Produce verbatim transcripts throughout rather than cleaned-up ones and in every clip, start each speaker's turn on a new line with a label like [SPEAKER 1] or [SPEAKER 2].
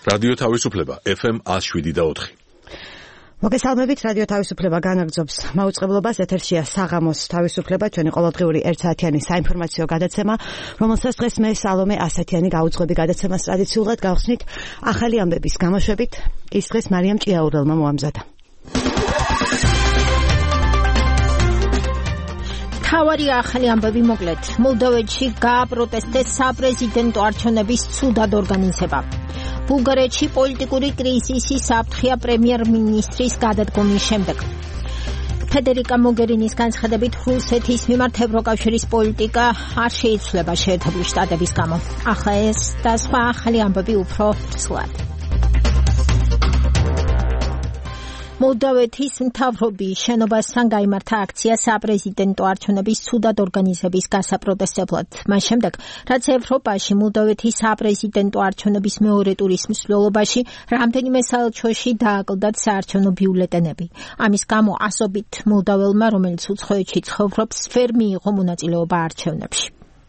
[SPEAKER 1] რადიო თავისუფლება ეფ ემ one oh seven და four.
[SPEAKER 2] მოგესალმებით, რადიო თავისუფლება განაგრძობს მაუწყებლობას. ეთერშია საღამოს თავისუფლება, ჩვენი ყოველდღიური ერთ საათიანი საინფორმაციო გადაცემა, რომელსაც დღეს მე სალომე ასათიანი გაუძღვები გადაცემას ტრადიციულად გავხსნით ახალი ამბების გამოშვებით. ის დღეს მარიამ ჭიაურელმა მოამზადა.
[SPEAKER 3] თავარი ახალი ამბები მოკლედ. მოლდოვეთში გააპროტესტეს საპრეზიდენტო არჩევნების ცუდად ორგანიზება. ბულგარეთში პოლიტიკური კრიზისი საფრთხეა პრემიერ-მინისტრის გადადგომის შემდეგ. ფედერიკა მოგერინის განცხადებით რუსეთის მიმართ ევროკავშირის პოლიტიკა არ შეიცვლება შეერთებული შტატების გამო. ახლა ეს და სხვა ახალი ამბები უფრო ცვლად. მოლდოვეთის მთავრობის შენობასთან გაიმართა აქცია საპრეზიდენტო არჩევნების ცუდად ორგანიზების გასაპროტესტებლად. მას შემდეგ, რაც ევროპაში მოლდოვეთის საპრეზიდენტო არჩევნების მეორე ტურის მსვლელობაში რამდენიმე საელჩოში დააკლდათ საარჩევნო ბიულეტენები. ამის გამო ასობით მოლდოველმა, რომელიც უცხოეთში ცხოვრობს, ვერ მიიღო მონაწილეობა არჩევნებში.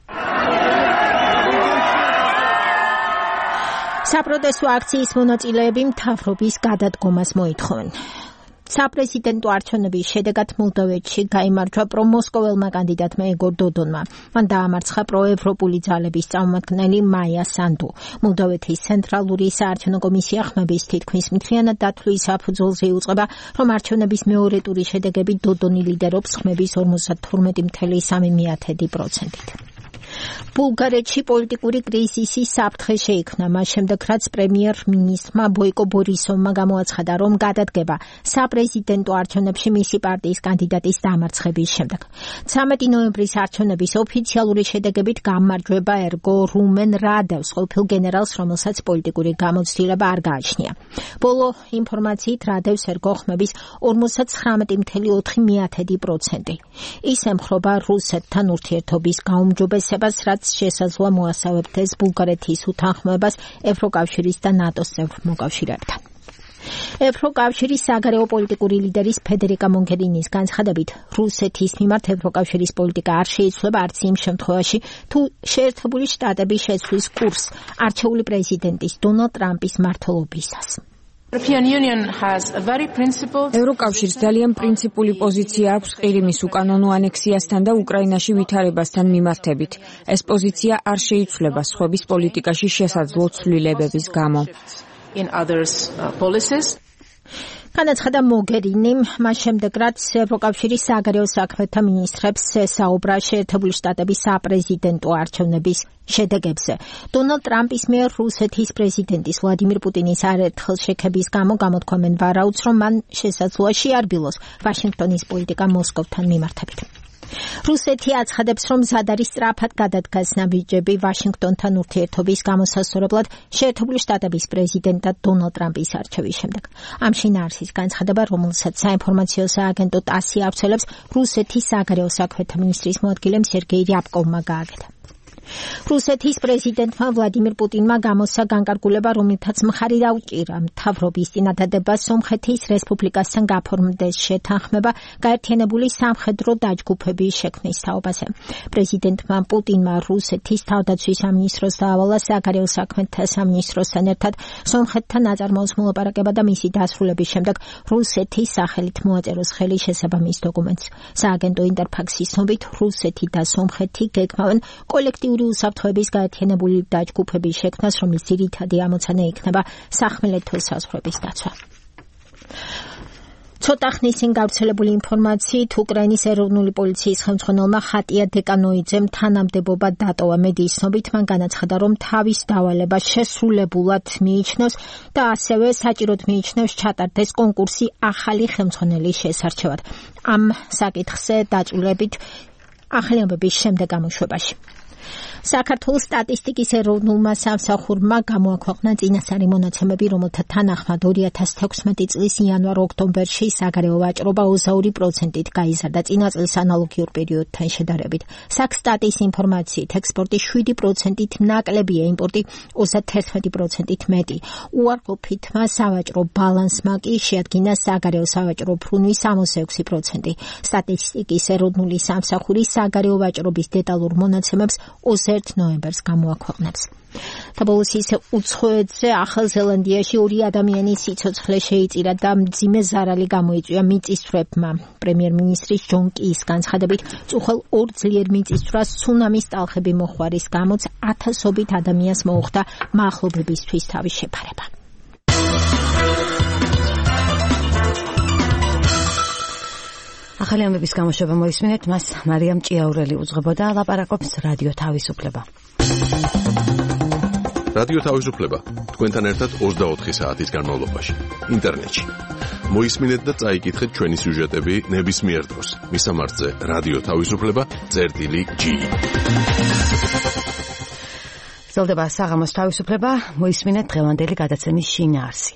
[SPEAKER 3] საპროტესტო აქციის მონაწილეები მთავრობის გადადგომას მოითხოვენ. საპრეზიდენტო არჩევნების შედეგად მოლდოვეთში გაიმარჯვა პრომოსკოველმა კანდიდატმა ეგორ დოდონმა. მან დაამარცხა პროევროპული ძალების წარმომადგენელი მაია სანდუ. მოლდოვეთის ცენტრალური საარჩევნო კომისია ხმების თითქმის მთლიანად დათვლის საფუძველზე იუწყება, რომ არჩევნების მეორე ტურის შედეგები დოდონი ლიდერობს ხმების ორმოცდათორმეტი ფاصლე სამი პროცენტით. ბულგარეთში პოლიტიკური კრიზისი საფრთხე შეიქმნა მას შემდეგ, რაც პრემიერ-მინისტრმა ბოიკო ბორისოვმა გამოაცხადა, რომ გადადგება საპრეზიდენტო არჩევნებში მისი პარტიის კანდიდატის დამარცხების შემდეგ. ცამეტი ნოემბრის არჩევნების ოფიციალური შედეგებით გამარჯვება ერგო რუმენ რადევს, ყოფილ გენერალს, რომელსაც პოლიტიკური გამოცდილება არ გააჩნია. ბოლო ინფორმაციით რადევს ერგო ხმების ორმოცდათხრამეტი ფاصლე ოთხი პროცენტი. ის ემხრობა რუსეთთან ურთიერთობის გაუმჯობესებას, რაც შესაძლოა მოასწავებდეს ბულგარეთის უთანხმოებას ევროკავშირის და ნატოს წევრ მოკავშირეებთან. ევროკავშირის საგარეო პოლიტიკური ლიდერის ფედერიკა მოგერინის განცხადებით, რუსეთის მიმართ ევროკავშირის პოლიტიკა არ შეიცვლება არც იმ შემთხვევაში, თუ შეერთებული შტატები შეცვლის კურსს არჩეული პრეზიდენტის დონალდ ტრამპის მმართველობისას.
[SPEAKER 4] ევროკავშირს ძალიან პრინციპული პოზიცია აქვს ყირიმის უკანონო ანექსიასთან და უკრაინაში ვითარებასთან მიმართებით. ეს პოზიცია არ შეიცვლება სხვების პოლიტიკაში შესაძლო ცვლილებების გამო.
[SPEAKER 3] განაცხადა მოგერინიმ მას შემდეგ, რაც ევროკავშირის საგარეო საქმეთა მინისტრებს ესაუბრა შეერთებული შტატების საპრეზიდენტო არჩევნების შედეგებზე. დონალდ ტრამპის მიერ რუსეთის პრეზიდენტის ვლადიმირ პუტინის არაერთხელ შექების გამო გამოთქვამენ ვარაუდს, რომ მან შესაძლოა შეარბილოს ვაშინგტონის პოლიტიკა მოსკოვთან მიმართებით. რუსეთი აცხადებს, რომ მზად არის სწრაფად გადადგას ნაბიჯები ვაშინგტონთან ურთიერთობის გამოსასწორებლად შეერთებული შტატების პრეზიდენტად დონალდ ტრამპის არჩევის შემდეგ. ამ შინაარსის განცხადება, რომელსაც საინფორმაციო სააგენტო ტასი ავრცელებს, რუსეთის საგარეო საქმეთა მინისტრის მოადგილემ სერგეი რიაბკოვმა გააკეთა. რუსეთის პრეზიდენტმა ვლადიმირ პუტინმა გამოსცა განკარგულება, რომელთაც მხარი დაუჭირა მთავრობის წინადადებას სომხეთის რესპუბლიკასთან გაფორმდეს შეთანხმება გაერთიანებული სამხედრო დაჯგუფების შექმნის თაობაზე. პრეზიდენტმა პუტინმა რუსეთის თავდაცვის სამინისტროს დაავალა საგარეო საქმეთა სამინისტროსთან ერთად სომხეთთან ნაწარმოებს მოლაპარაკება და მისი დასრულების შემდეგ რუსეთის სახელით მოაწეროს ხელი შესაბამის დოკუმენტს. სააგენტო ინტერფაქსის ცნობით, რუსეთი და სომხეთი გეგმავენ კოლექტიურ უსაფრთხოების გაერთიანებული დაჯგუფების შექმნას, რომლის ძირითადი ამოცანა იქნება სახმელეთო საზღვრების დაცვა. ცოტა ხნის წინ გავრცელებული ინფორმაციით, უკრაინის ეროვნული პოლიციის ხელმძღვანელმა ხატია დეკანოიძემ თანამდებობა დატოვა. მედიის ცნობით, მან განაცხადა, რომ თავის დავალება შესრულებულად მიიჩნევს და ასევე საჭიროდ მიიჩნევს ჩატარდეს კონკურსი ახალი ხელმძღვანელის შესარჩევად. ამ საკითხზე დაწვრილებით ახალი ამბების შემდეგ გამოშვებაში. საქართველოს სტატისტიკის ეროვნულმა სამსახურმა გამოაქვეყნა წინასწარი მონაცემები, რომელთა თანახმად ორი ათას თექვსმეტი წლის იანვარ-ოქტომბერში საგარეო ვაჭრობა ოცდაორი პროცენტით გაიზარდა წინა წლის ანალოგიურ პერიოდთან შედარებით. საქსტატის ინფორმაციით, ექსპორტი შვიდი პროცენტით ნაკლებია, იმპორტი ოცდათერთმეტი პროცენტით მეტი. უარყოფითმა სავაჭრო ბალანსმა კი შეადგინა საგარეო სავაჭრო ბრუნვის სამოცდაექვსი პროცენტი. სტატისტიკის ეროვნული სამსახური საგარეო ვაჭრობის დეტალურ მონაცემებს ოცდაერთ ნოემბერს გამოაქვეყნებს. და ბოლოს ისე უცხოეთზე ახალ ზელანდიაში ორი ადამიანის სიცოცხლე შეიწირა და მძიმე ზარალი გამოიწვია მიწისძვრებმა. პრემიერ-მინისტრის ჯონ კის განცხადებით, წუხელ ორ ძლიერ მიწისძვრას ცუნამის ტალღები მოჰყვა, რის გამოც ათასობით ადამიანს მოუხდა მახლობლებისთვის თავის შეფარება. ახალი ამბების გამოშვება მოისმინეთ, მას მარიამ ჭიაურელი უძღვებოდა, ლაპარაკობს რადიო თავისუფლება.
[SPEAKER 1] რადიო თავისუფლება თქვენთან ერთად ოცდაოთხი საათის განმავლობაში ინტერნეტში. მოისმინეთ და წაიკითხეთ ჩვენი სიუჟეტები ნებისმიერ დროს. მისამართზე რადიო თავისუფლება წერტილი ჯი.
[SPEAKER 2] გრძელდება საღამოს თავისუფლება, მოისმინეთ დღევანდელი გადაცემის შინაარსი.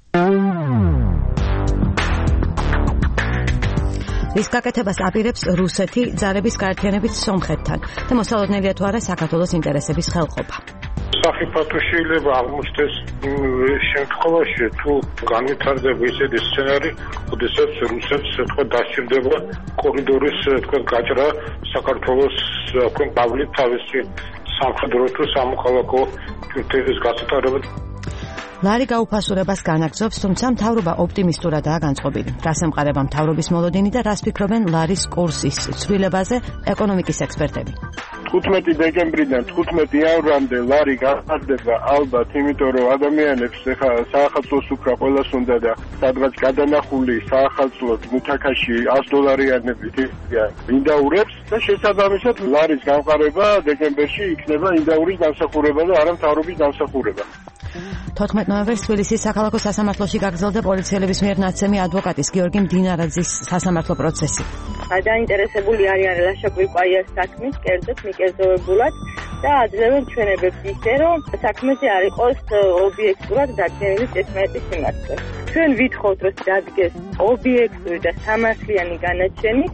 [SPEAKER 2] რის გაკეთებას აპირებს რუსეთი ძალების გაერთიანებით სომხეთთან და მოსალოდნელია თუ არა საქართველოს ინტერესების ხელყოფა.
[SPEAKER 5] სახიფათო შეიძლება აღმოჩნდეს შემთხვევაში, თუ განვითარდება ისეთი სცენარი, როდესაც რუსეთს თქვა დასჭირდება კორიდორის თქვა გაჭრა საქართველოს თქვა პავლით თავისი სამხედრო თუ სამოქალაქო ჯგუფების გასატარება.
[SPEAKER 2] ლარი გაუფასურებას განაგრძობს, თუმცა მთავრობა ოპტიმისტურადაა განწყობილი. რას ემყარება მთავრობის მოლოდინი და რას ფიქრობენ ლარის კურსის ცვლილებაზე ეკონომიკის ექსპერტები.
[SPEAKER 5] თხუთმეტი დეკემბრიდან თხუთმეტი იანვრამდე ლარი გახარდება ალბათ, იმიტომ რომ ადამიანებს ეხა საახალწლოს უკრა ყველას უნდა და სადღაც გადანახული საახალწლოდ მუთაქაში ას დოლარიანებით ინდაურებს და შესაბამისად ლარის გამყარება დეკემბერში იქნება ინდაურის დამსახურება და არა მთავრობის დამსახურება.
[SPEAKER 2] თოთხმეტ ნოემბერს თბილისის საქალაქო სასამართლოში გაგრძელდა პოლიციელების მიერ ნაცემი ადვოკატის გიორგი მდინარაძის სასამართლო პროცესი.
[SPEAKER 6] დაინტერესებული არიან ლაშაგვიპაიას საქმის კერძოდ მიკერძოვებულად და აძლევენ ჩვენებებს ისე, რომ საქმეზე არ იყოს ობიექტურად დადგენილი წესმეტის სიმართლე. ჩვენ ვითხოვთ, რომ დადგეს ობიექტური და სამართლიანი განაჩენი.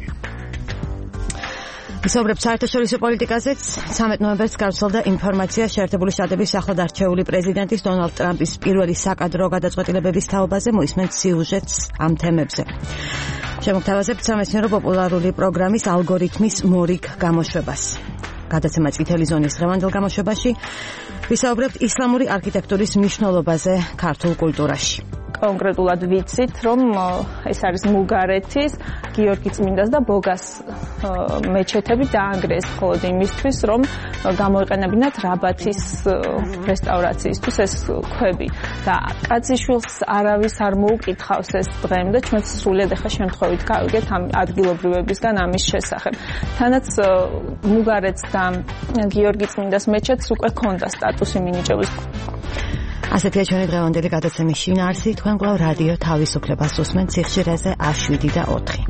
[SPEAKER 2] ისაუბრებს საერთაშორისო პოლიტიკაზეც. ცამეტ ნოემბერს გავრცელდა ინფორმაცია შეერთებული შტატების ახლად არჩეული პრეზიდენტის დონალდ ტრამპის პირველი საკადრო გადაწყვეტილებების თაობაზე. მოისმენთ სიუჟეტს ამ თემებზე. შემოგთავაზებთ სამეცნიერო პოპულარული პროგრამის ალგორითმის მორიგ გამოშვებას. გადაცემა წითელი ზონის დღევანდელ გამოშვებაში ვისაუბრებთ ისლამური არქიტექტურის მნიშვნელობაზე ქართულ კულტურაში.
[SPEAKER 7] კონკრეტულად ვიცით, რომ ეს არის მუგარეთის, გიორგი წმინდას და ბოგას მეჩეთები დაანგრიეს მხოლოდ იმისთვის, რომ გამოიყენებინათ რაბათის რესტავრაციისთვის ეს ქვები. და კაციშვილს არავის არ მოუკითხავს ეს დღემდე, ჩვენ სრულიად ახლა შემთხვევით გავიგეთ ამ ადგილობრივებისგან ამის შესახებ. თანაც მუგარეთს და გიორგი წმინდას მეჩეთს უკვე ჰქონდა სტატუსი მინიჭების.
[SPEAKER 2] ასეთია ჩვენი დღევანდელი გადაცემის შინაარსი. თქვენ კვლავ რადიო თავისუფლებას უსმენთ სიხშირეზე ას შვიდი და ოთხი.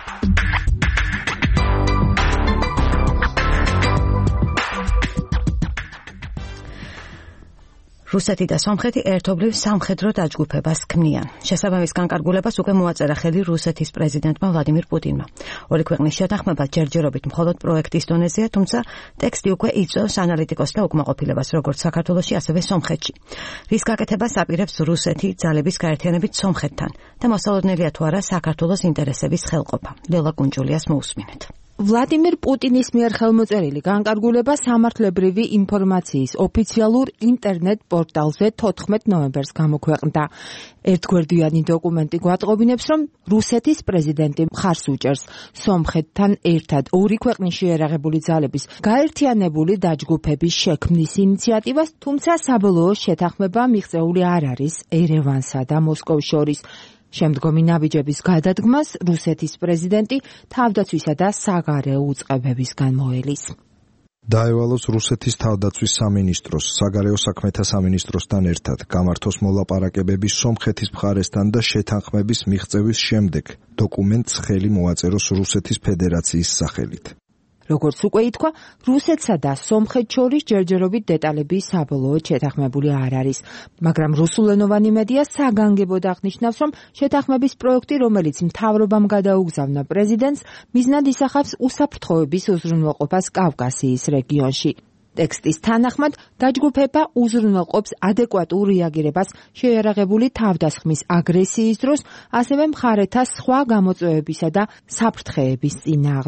[SPEAKER 2] რუსეთი და სომხეთი ერთობლივ სამხედრო დაჯგუფებას ქმნიან. შესაბამის განკარგულებას უკვე მოაწერა ხელი რუსეთის პრეზიდენტმა ვლადიმირ პუტინმა. ორი ქვეყნის შეთანხმება ჯერჯერობით მხოლოდ პროექტის დონეზეა, თუმცა ტექსტი უკვე იწვევს ანალიტიკოსთა უკმაყოფილებას როგორც საქართველოში, ასევე სომხეთში. რის გაკეთებას აპირებს რუსეთი ძალების გაერთიანებით სომხეთთან და მოსალოდნელია თუ არა საქართველოს ინტერესების ხელყოფა. ლელა კუნჯულიას მოусმინეთ.
[SPEAKER 4] ვლადიმირ პუტინის მიერ ხელმოწერილი განკარგულება სამართლებრივი ინფორმაციის ოფიციალურ ინტერნეტ პორტალზე თოთხმეტ ნოემბერს გამოქვეყნდა. ერთგვერდიანი დოკუმენტი გვატყობინებს, რომ რუსეთის პრეზიდენტი მხარს უჭერს სომხეთთან ერთად ორი ქვეყნის შეიარაღებული ძალების გაერთიანებული დაჯგუფების შექმნის ინიციატივას, თუმცა საბოლოო შეთანხმება მიღწეული არ არის ერევანსა და მოსკოვის შორის. შემდგომი ნაბიჯების გადადგმას რუსეთის პრეზიდენტი თავდაცვისა და საგარეო უწყებებისგან მოელის.
[SPEAKER 8] დაევალოს რუსეთის თავდაცვის სამინისტროს, საგარეო საქმეთა სამინისტროსთან ერთად გამართოს მოლაპარაკებები სომხეთის მხარესთან და შეთანხმების მიღწევის შემდეგ დოკუმენტს ხელი მოაწეროს რუსეთის ფედერაციის სახელით.
[SPEAKER 4] როგორც უკვე ითქვა, რუსეთსა და სომხეთს შორის ჯერჯერობით დეტალები საბოლოოდ შეთანხმებული არ არის, მაგრამ რუსულენოვანი მედია საგანგებოდ აღნიშნავს, რომ შეთანხმების პროექტი, რომელიც მთავრობამ გადაუგზავნა პრეზიდენტს, მიზნად ისახავს უსაფრთხოების უზრუნველყოფას კავკასიის რეგიონში. ტექსტის თანახმად, დაჯგუფება უზრუნველყოფს ადეკვატურ რეაგირებას შეიარაღებული თავდასხმის აგრესიის დროს, ასევე მხარეთა სხვა გამოწვევებისა და საფრთხეების წინააღმდეგ.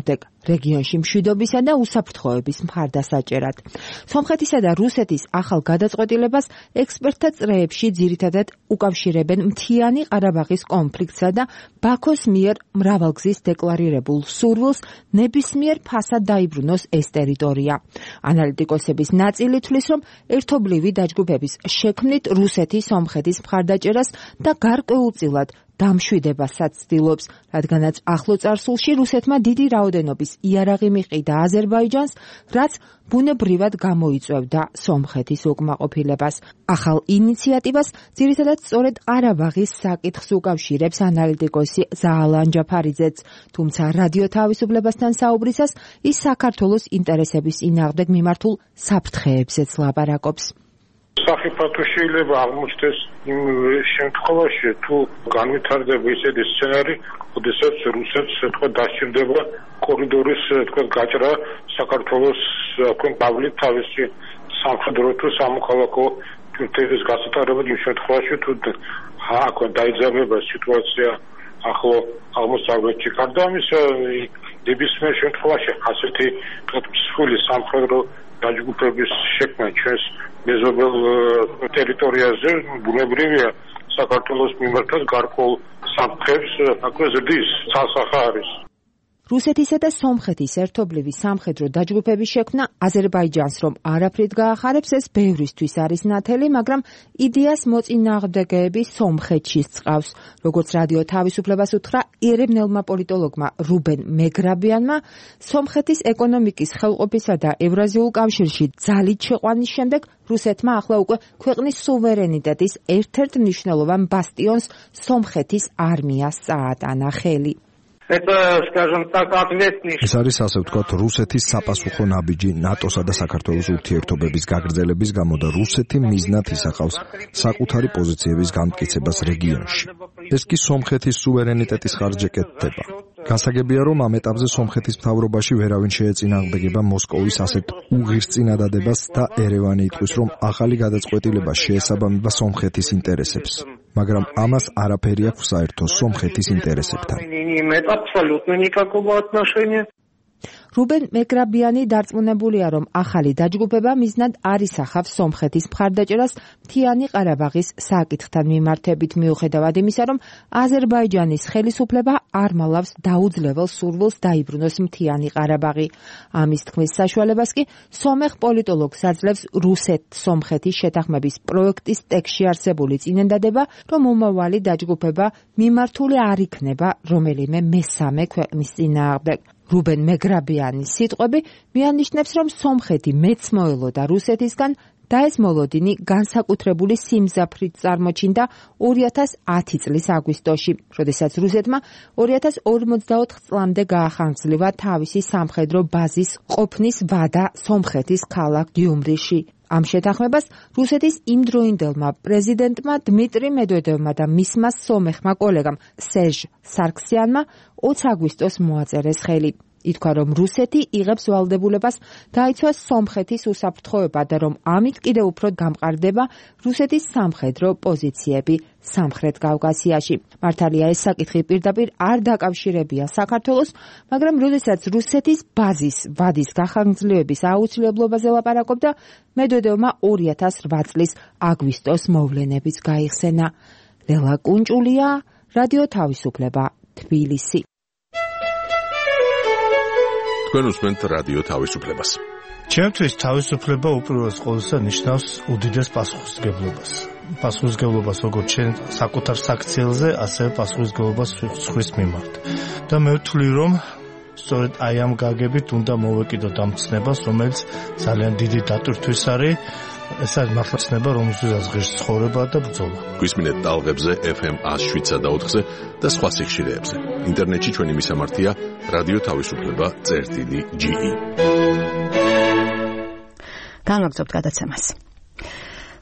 [SPEAKER 9] რეგიონში მშვიდობისა და უსაფრთხოების მხარდასაჭერად. სომხეთისა და რუსეთის ახალ გადაწყვეტილებას ექსპერტთა წრეებში ძირითადად უკავშირებენ მთიანი ყარაბაღის კონფლიქტსა და ბაქოს მიერ მრავალგზის დეკლარირებულ სურვილს ნებისმიერ ფასად დაიბრუნოს ეს ტერიტორია. ანალიტიკოსების ნაწილი თვლის, რომ ერთობლივი დაჯგუფების შექმნით რუსეთი სომხეთის მხარდაჭერას და გარკვეულწილად დამშვიდებასაც ცდილობს, რადგანაც ახლო წარსულში რუსეთმა დიდი რაოდენობის იარაღი მიყიდა აზერბაიჯანს, რაც ბუნებრივად გამოიწვევდა სომხეთის უკმაყოფილებას. ახალ ინიციატივას ძირითადად სწორედ ყარაბაღის საკითხს უკავშირებს ანალიტიკოსი ზაალან ჯაფარიძეც, თუმცა რადიო თავისუფლებასთან საუბრისას ის საქართველოს ინტერესების წინააღმდეგ მიმართულ საფრთხეებზეც ლაპარაკობს.
[SPEAKER 10] სახიფათო შეიძლება აღმოჩნდეს იმ შემთხვევაში, თუ განვითარდება ისეთი სცენარი, როდესაც რუსეთს თქვა დასჭირდება კორიდორის თქვა გაჭრა საქართველოს თქვა პავლით თავისი სამხედრო თუ სამოქალაქო თეორის გასატარება იმ შემთხვევაში, თუ აქ დაიძაბება სიტუაცია ახლო აღმოსავლეთში. გარდა ამისა, ნებისმიერ შემთხვევაში ასეთი მსხვილი სამხედრო დაჯგუფების შექმნა ჩვენს მეზობელ ტერიტორიაზე ბუნებრივია საქართველოს მიმართած გარკვეულ საფრთხეს აქვე ზრდის ცალსახა არის.
[SPEAKER 9] რუსეთისა და სომხეთის ერთობლივი სამხედრო დაჯგუფების შექმნა აზერბაიჯანს რომ არაფრით გაახარებს, ეს ბევრისთვის არის ნათელი, მაგრამ იდეას მოწინააღმდეგეები სომხეთში წყავს. როგორც რადიო თავისუფლებას უთხრა ერევნელმა პოლიტოლოგმა რუბენ მეგრაბიანმა, სომხეთის ეკონომიკის ხელყოფისა და ევრაზიულ კავშირში ძალით შეყვანის შემდეგ რუსეთმა ახლა უკვე ქვეყნის სუვერენიტეტის ერთ-ერთ მნიშვნელოვან ბასტიონს სომხეთის არმიას წაატანა ხელი.
[SPEAKER 8] Это, скажем так, ответный. ეს არის ასე ვთქვათ რუსეთის საპასუხო ნაბიჯი ნატოსა და საქართველოს ურთიერთობების გაგრძელების გამო და რუსეთი მიზნად ისახავს საკუთარი პოზიციების განმტკიცებას რეგიონში. ეს კი სომხეთის სუვერენიტეტის ხარჯზე კეთდება. გასაგებია, რომ ამ ეტაპზე სომხეთის მთავრობაში ვერავინ შეეწინააღმდეგება მოსკოვის ასეთ უღირს წინადადებას და ერევანი იტყვის, რომ ახალი გადაწყვეტილება შეესაბამება სომხეთის ინტერესებს. მაგრამ ამას არაფერი აქვს საერთო სომხეთის ინტერესებთან. რუბენ მეგრაბიანი დარწმუნებულია, რომ ახალი დაჯგუფება მიზნად არ ისახავს სომხეთის მხარდაჭერას მთიანი ყარაბაღის საკითხთან მიმართებით, მიუხედავად იმისა, რომ აზერბაიჯანის ხელისუფლება არ მალავს დაუძლებელ სურვილს დაიბრუნოს მთიანი ყარაბაღი. ამის თქმის საშუალებას კი სომეხ პოლიტოლოგს აძლევს რუსეთ-სომხეთის შეთანხმების პროექტის ტექსტში არსებული წინადადება, რომ მომავალი დაჯგუფება მიმართული არ იქნება რომელიმე მესამე ქვეყნის წინააღმდეგ. რუბენ მეგრაბიანის სიტყვები მიანიშნებს, რომ სომხეთი მეცმოელოდა რუსეთისგან და ეს მოლოდინი განსაკუთრებული სიმძაფრით წარმოჩინდა ორი ათას ათი წლის აგვისტოში, როდესაც რუსეთმა ორი ათას ორმოცდაოთხ წლამდე გაახანგრძლივა თავისი სამხედრო ბაზის ყოფნის ვადა სომხეთის ქალაქ გიუმრიში. ამ შეთანხმებას რუსეთის იმდროინდელმა პრეზიდენტმა დმიტრი მედვედევმა და მისმა სომეხმა კოლეგამ სერჟ სარქსიანმა ოცი აგვისტოს მოაწერეს ხელი. ითქვა, რომ რუსეთი იღებს ვალდებულებას დაიცვას სომხეთის უსაფრთხოება და რომ ამით კიდევ უფრო გამყარდება რუსეთის სამხედრო პოზიციები სამხრეთ კავკასიაში. მართალია ეს საკითხი პირდაპირ არ დაკავშირებია საქართველოს, მაგრამ როდესაც რუსეთის ბაზის ვადის გახანგრძლივების აუცილებლობაზე ლაპარაკობდა, მედვედევმა ორი ათას რვა წლის აგვისტოს მოვლენებიც გაიხსენა. ლელა კუნჭულია, რადიო თავისუფლება, თბილისი.
[SPEAKER 1] თქვენ უსმენთ რადიო თავისუფლებას.
[SPEAKER 11] ჩემთვის თავისუფლება უპირველეს ყოვლისა ნიშნავს უდიდეს პასუხისმგებლობას. პასუხისმგებლობას როგორც ჩვენ საკუთარ საქციელზე, ასევე პასუხისმგებლობას სხვის მიმართ. და მე ვთვლი, რომ სწორედ აი ამ გაგებით უნდა მოვეკიდოთ ამ ცნებას, რომელიც ძალიან დიდი დატვირთვის არის. ეს არის მართლა ცნება, რომელსაც ღირს ცხოვრება და ბრძოლა.
[SPEAKER 1] გვისმინეთ ტალღებზე ეფ ემ ათს შვიდსა და ოთხზე და სხვა სიხშირეებზე. ინტერნეტში ჩვენი მისამართია რადიო თავისუფლება წერტილი ჯი ი.
[SPEAKER 2] განვაგრძობთ გადაცემას.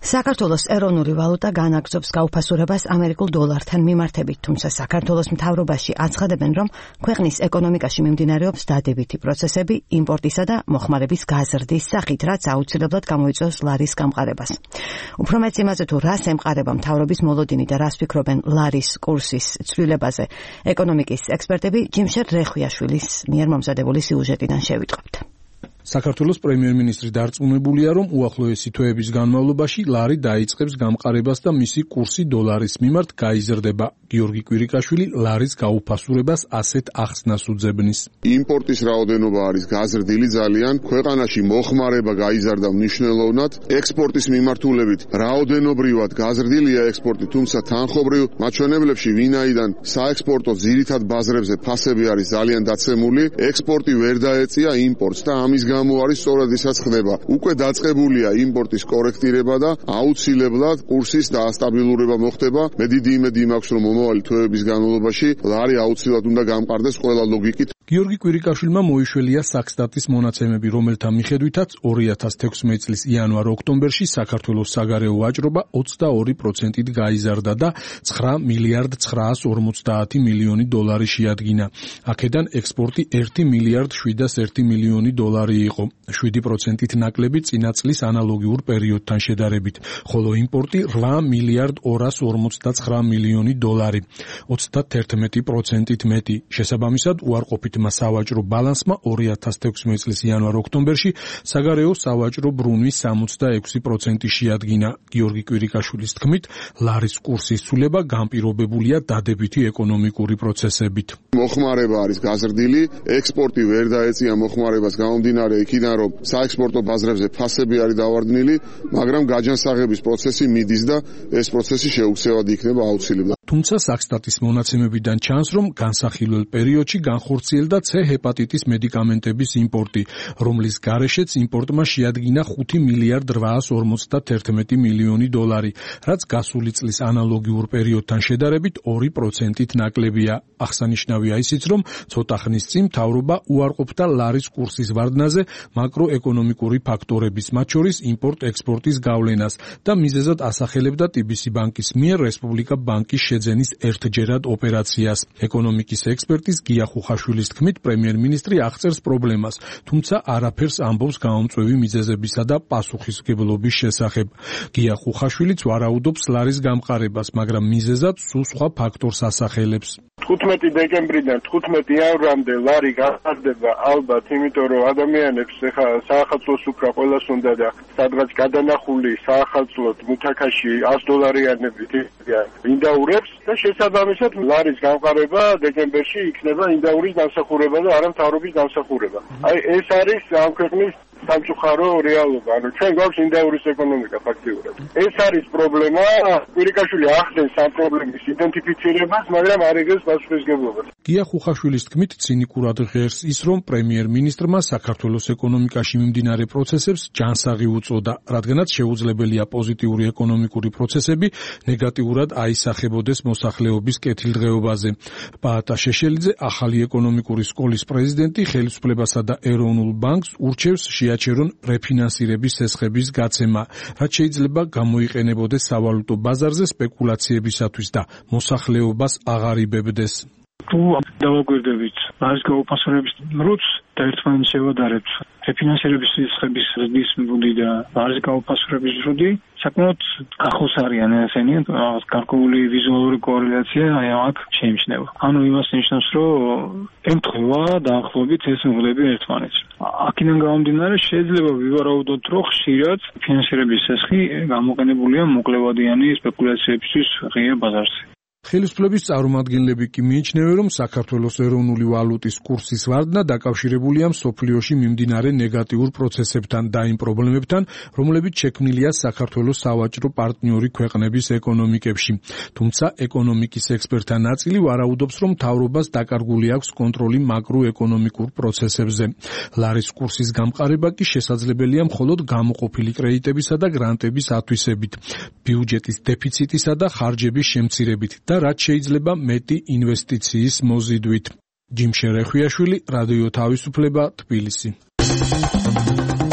[SPEAKER 2] საქართველოს ეროვნული ვალუტა განაგრძობს გაუფასურებას ამერიკულ დოლართან მიმართებით, თუმცა საქართველოს მთავრობაში აცხადებენ, რომ ქვეყნის ეკონომიკაში მიმდინარეობს დადებითი პროცესები იმპორტისა და მოხმარების გაზრდის სახით, რაც აუცილებლად გამოიწვევს ლარის გამყარებას. უფრო მეც იმაზე, თუ რას ემყარება მთავრობის მოლოდინი და რას ფიქრობენ ლარის კურსის ცვლილებაზე, ეკონომიკის ექსპერტები ჯიმშერ რეხვიაშვილის მიერ მომზადებული სიუჟეტიდან შევიტყვებთ.
[SPEAKER 12] საქართველოს პრემიერ-მინისტრი დარწმუნებულია, რომ უახლოესი თვეების განმავლობაში ლარი დაიწყებს გამყარებას და მისი კურსი დოლარის მიმართ გაიზრდება. გიორგი კვირიკაშვილი ლარის გაუფასურებას ასეთ ახსნას უძებნის.
[SPEAKER 13] იმპორტის რაოდენობა არის გაზრდილი ძალიან, ქვეყანაში მოხმარება გაიზარდა მნიშვნელოვნად, ექსპორტის მიმართულებით რაოდენობრივად გაზრდილია ექსპორტი, თუმცა თანხობრივ მაჩვენებლებში ვინაიდან საექსპორტო ძირითად ბაზრებზე ფასები არის ძალიან დაცემული, ექსპორტი ვერ დაეწია იმპორტს და ამის გამო არის სწორად ისაც ხდება. უკვე დაწყებულია იმპორტის კორექტირება და აუცილებლად კურსის დაასტაბილურება მოხდება. მე დიდი იმედი მაქვს, რომ მომავალი თვეების განმავლობაში ლარი აუცილებლად უნდა გამყარდეს ყველა ლოგიკით.
[SPEAKER 12] გიორგი კვირიკაშვილმა მოიშველია საქსტატის მონაცემები, რომელთა მიხედვითაც ორი ათას თექვსმეტი წლის იანვარ-ოქტომბერში საქართველოს საგარეო ვაჭრობა ოცდაორი პროცენტით გაიზარდა და ცხრა მილიარდ ცხრაას ორმოცდაათი მილიონი დოლარი შეადგინა. აქედან ექსპორტი ერთი მილიარდ შვიდას ერთი მილიონი დოლარი იყო, შვიდი პროცენტით ნაკლები წინა წლის ანალოგიურ პერიოდთან შედარებით, ხოლო იმპორტი რვა მილიარდ ორას ორმოცდაცხრა მილიონი დოლარი, ოცდაერთმეტი პროცენტით მეტი. შესაბამისად, უარყოფით სავაჭრო ბალანსმა ორი ათას თექვსმეტი წლის იანვარ-ოქტომბერში საგარეო სავაჭრო ბრუნვის სამოცდაექვსი პროცენტი შეადგინა. გიორგი კვირიკაშვილის თქმით, ლარის კურსის ცვლილება განპირობებულია დადებითი ეკონომიკური პროცესებით.
[SPEAKER 13] მოხმარება არის გაზრდილი, ექსპორტი ვერ დაეწია მოხმარებას გამომდინარე იქიდან, რომ საექსპორტო ბაზრებზე ფასები არის დავარდნილი, მაგრამ გაჯანსაღების პროცესი მიდის და ეს პროცესი შეუცვლელად იქნება აუცილებლად.
[SPEAKER 12] თუმცა საქსტატის მონაცემებიდან ჩანს, რომ განსახილველ პერიოდში განხორციელდა C ჰეპატიტის მედიკამენტების იმპორტი, რომლის გარეშეც იმპორტმა შეადგინა ხუთი მილიარდ რვაას ორმოცდაერთმეტი მილიონი დოლარი, რაც გასული წლის ანალოგიურ პერიოდთან შედარებით ორი პროცენტით ნაკლებია. აღსანიშნავია ისიც, რომ ცოტა ხნის წინ მთავრობა უარყოფდა ლარის კურსის ვარდნაზე მაკროეკონომიკური ფაქტორების, მათ შორის იმპორტ-ექსპორტის გავლენას და მიზეზად ასახელებდა ტი ბი სი ბანკის მიერ რესპუბლიკა ბანკის შეძენის ერთჯერად ოპერაციას. ეკონომიკის ექსპერტის გია ხუხაშვილის თქმით, პრემიერ-მინისტრი აღწერს პრობლემას, თუმცა არაფერს ამბობს გამომწვევი მიზეზებისა და პასუხისმგებლობის შესახებ. გია ხუხაშვილიც ვარაუდობს ლარის გამყარებას, მაგრამ მიზეზად სულ სხვა ფაქტორს ასახელებს.
[SPEAKER 5] თხუთმეტი დეკემბრიდან თხუთმეტი იანვრამდე ლარი გაზრდება ალბათ, იმიტომ რომ ადამიანებს ეხა საახალწლოს უკრა ყველას უნდა და სადღაც გადანახული საახალწლოდ მუთაქაში ას დოლარიანებით ინდაურებს და შესაბამისად ლარის გამყარება დეკემბერში იქნება ინდაურის დამსახურება და არა მთავრობის დამსახურება. აი ეს არის ამ ქვეყნის სამწუხარო რეალობა. ანუ ჩვენ გვაქვს ინდაურის ეკონომიკა ფაქტიურად. ეს არის პრობლემა. კვირიკაშვილი ახდენს ამ პრობლემის იდენტიფიცირებას, მაგრამ არ იღებს პასუხისმგებლობას.
[SPEAKER 12] გია ხუხაშვილის თქმით, ცინიკურად ღერს ის, რომ პრემიერ-მინისტრმა საქართველოს ეკონომიკაში მიმდინარე პროცესებს ჯანსაღი უწოდა, რადგანაც შეუძლებელია პოზიტიური ეკონომიკური პროცესები ნეგატიურად აისახებოდეს მოსახლეობის კეთილდღეობაზე. პაატა შეშელიძე, ახალი ეკონომიკური სკოლის პრეზიდენტი, ხელისუფლებასა და ეროვნულ ბანკს ურჩევს შეაჩერონ რეფინანსირების სესხების გაცემა, რაც შეიძლება გამოიყენებოდეს სავალუტო ბაზარზე სპეკულაციებისათვის და მოსახლეობას აღარიბებდეს.
[SPEAKER 14] თუ დავაგვირდებით ლარის გაუფასურების რუც და ერთმანეთს შევადარებთ რეფინანსირების სესხების ზრდის მბუდი და ლარის გაუფასურების ზრდი, საკმაოდ ახლოს არიან ესენი, რაღაც გარკვეული ვიზუალური კორელაცია აი აქ შეიმჩნევა. ანუ იმას ნიშნავს, რომ ემთხვევა დაახლოებით ეს მღვდლები ერთმანეთს. აქედან გამომდინარე შეიძლება ვივარაუდოთ, რომ ხშირად ფინანსირების სესხი გამოყენებულია მოკლევადიანი სპეკულაციებისთვის ღია ბაზარზე.
[SPEAKER 12] ხელისუფლების წარმომადგენლები კი მიიჩნევენ, რომ საქართველოს ეროვნული ვალუტის კურსის ვარდნა დაკავშირებულია მსოფლიოში მიმდინარე ნეგატიურ პროცესებთან და იმ პრობლემებთან, რომლებიც შექმნილია საქართველოს სავაჭრო პარტნიორი ქვეყნების ეკონომიკებში. თუმცა ეკონომიკის ექსპერტთა ნაწილი ვარაუდობს, რომ მთავრობას დაკარგული აქვს კონტროლი მაკროეკონომიკურ პროცესებზე. ლარის კურსის გამყარება კი შესაძლებელია მხოლოდ გამოყოფილი კრედიტებისა და გრანტების ათვისებით, ბიუჯეტის დეფიციტისა და ხარჯების შემცირებით და რაც შეიძლება მეტი ინვესტიციის მოზიდვით. ჯიმშერ რეხვიაშვილი, რადიო თავისუფლება, თბილისი.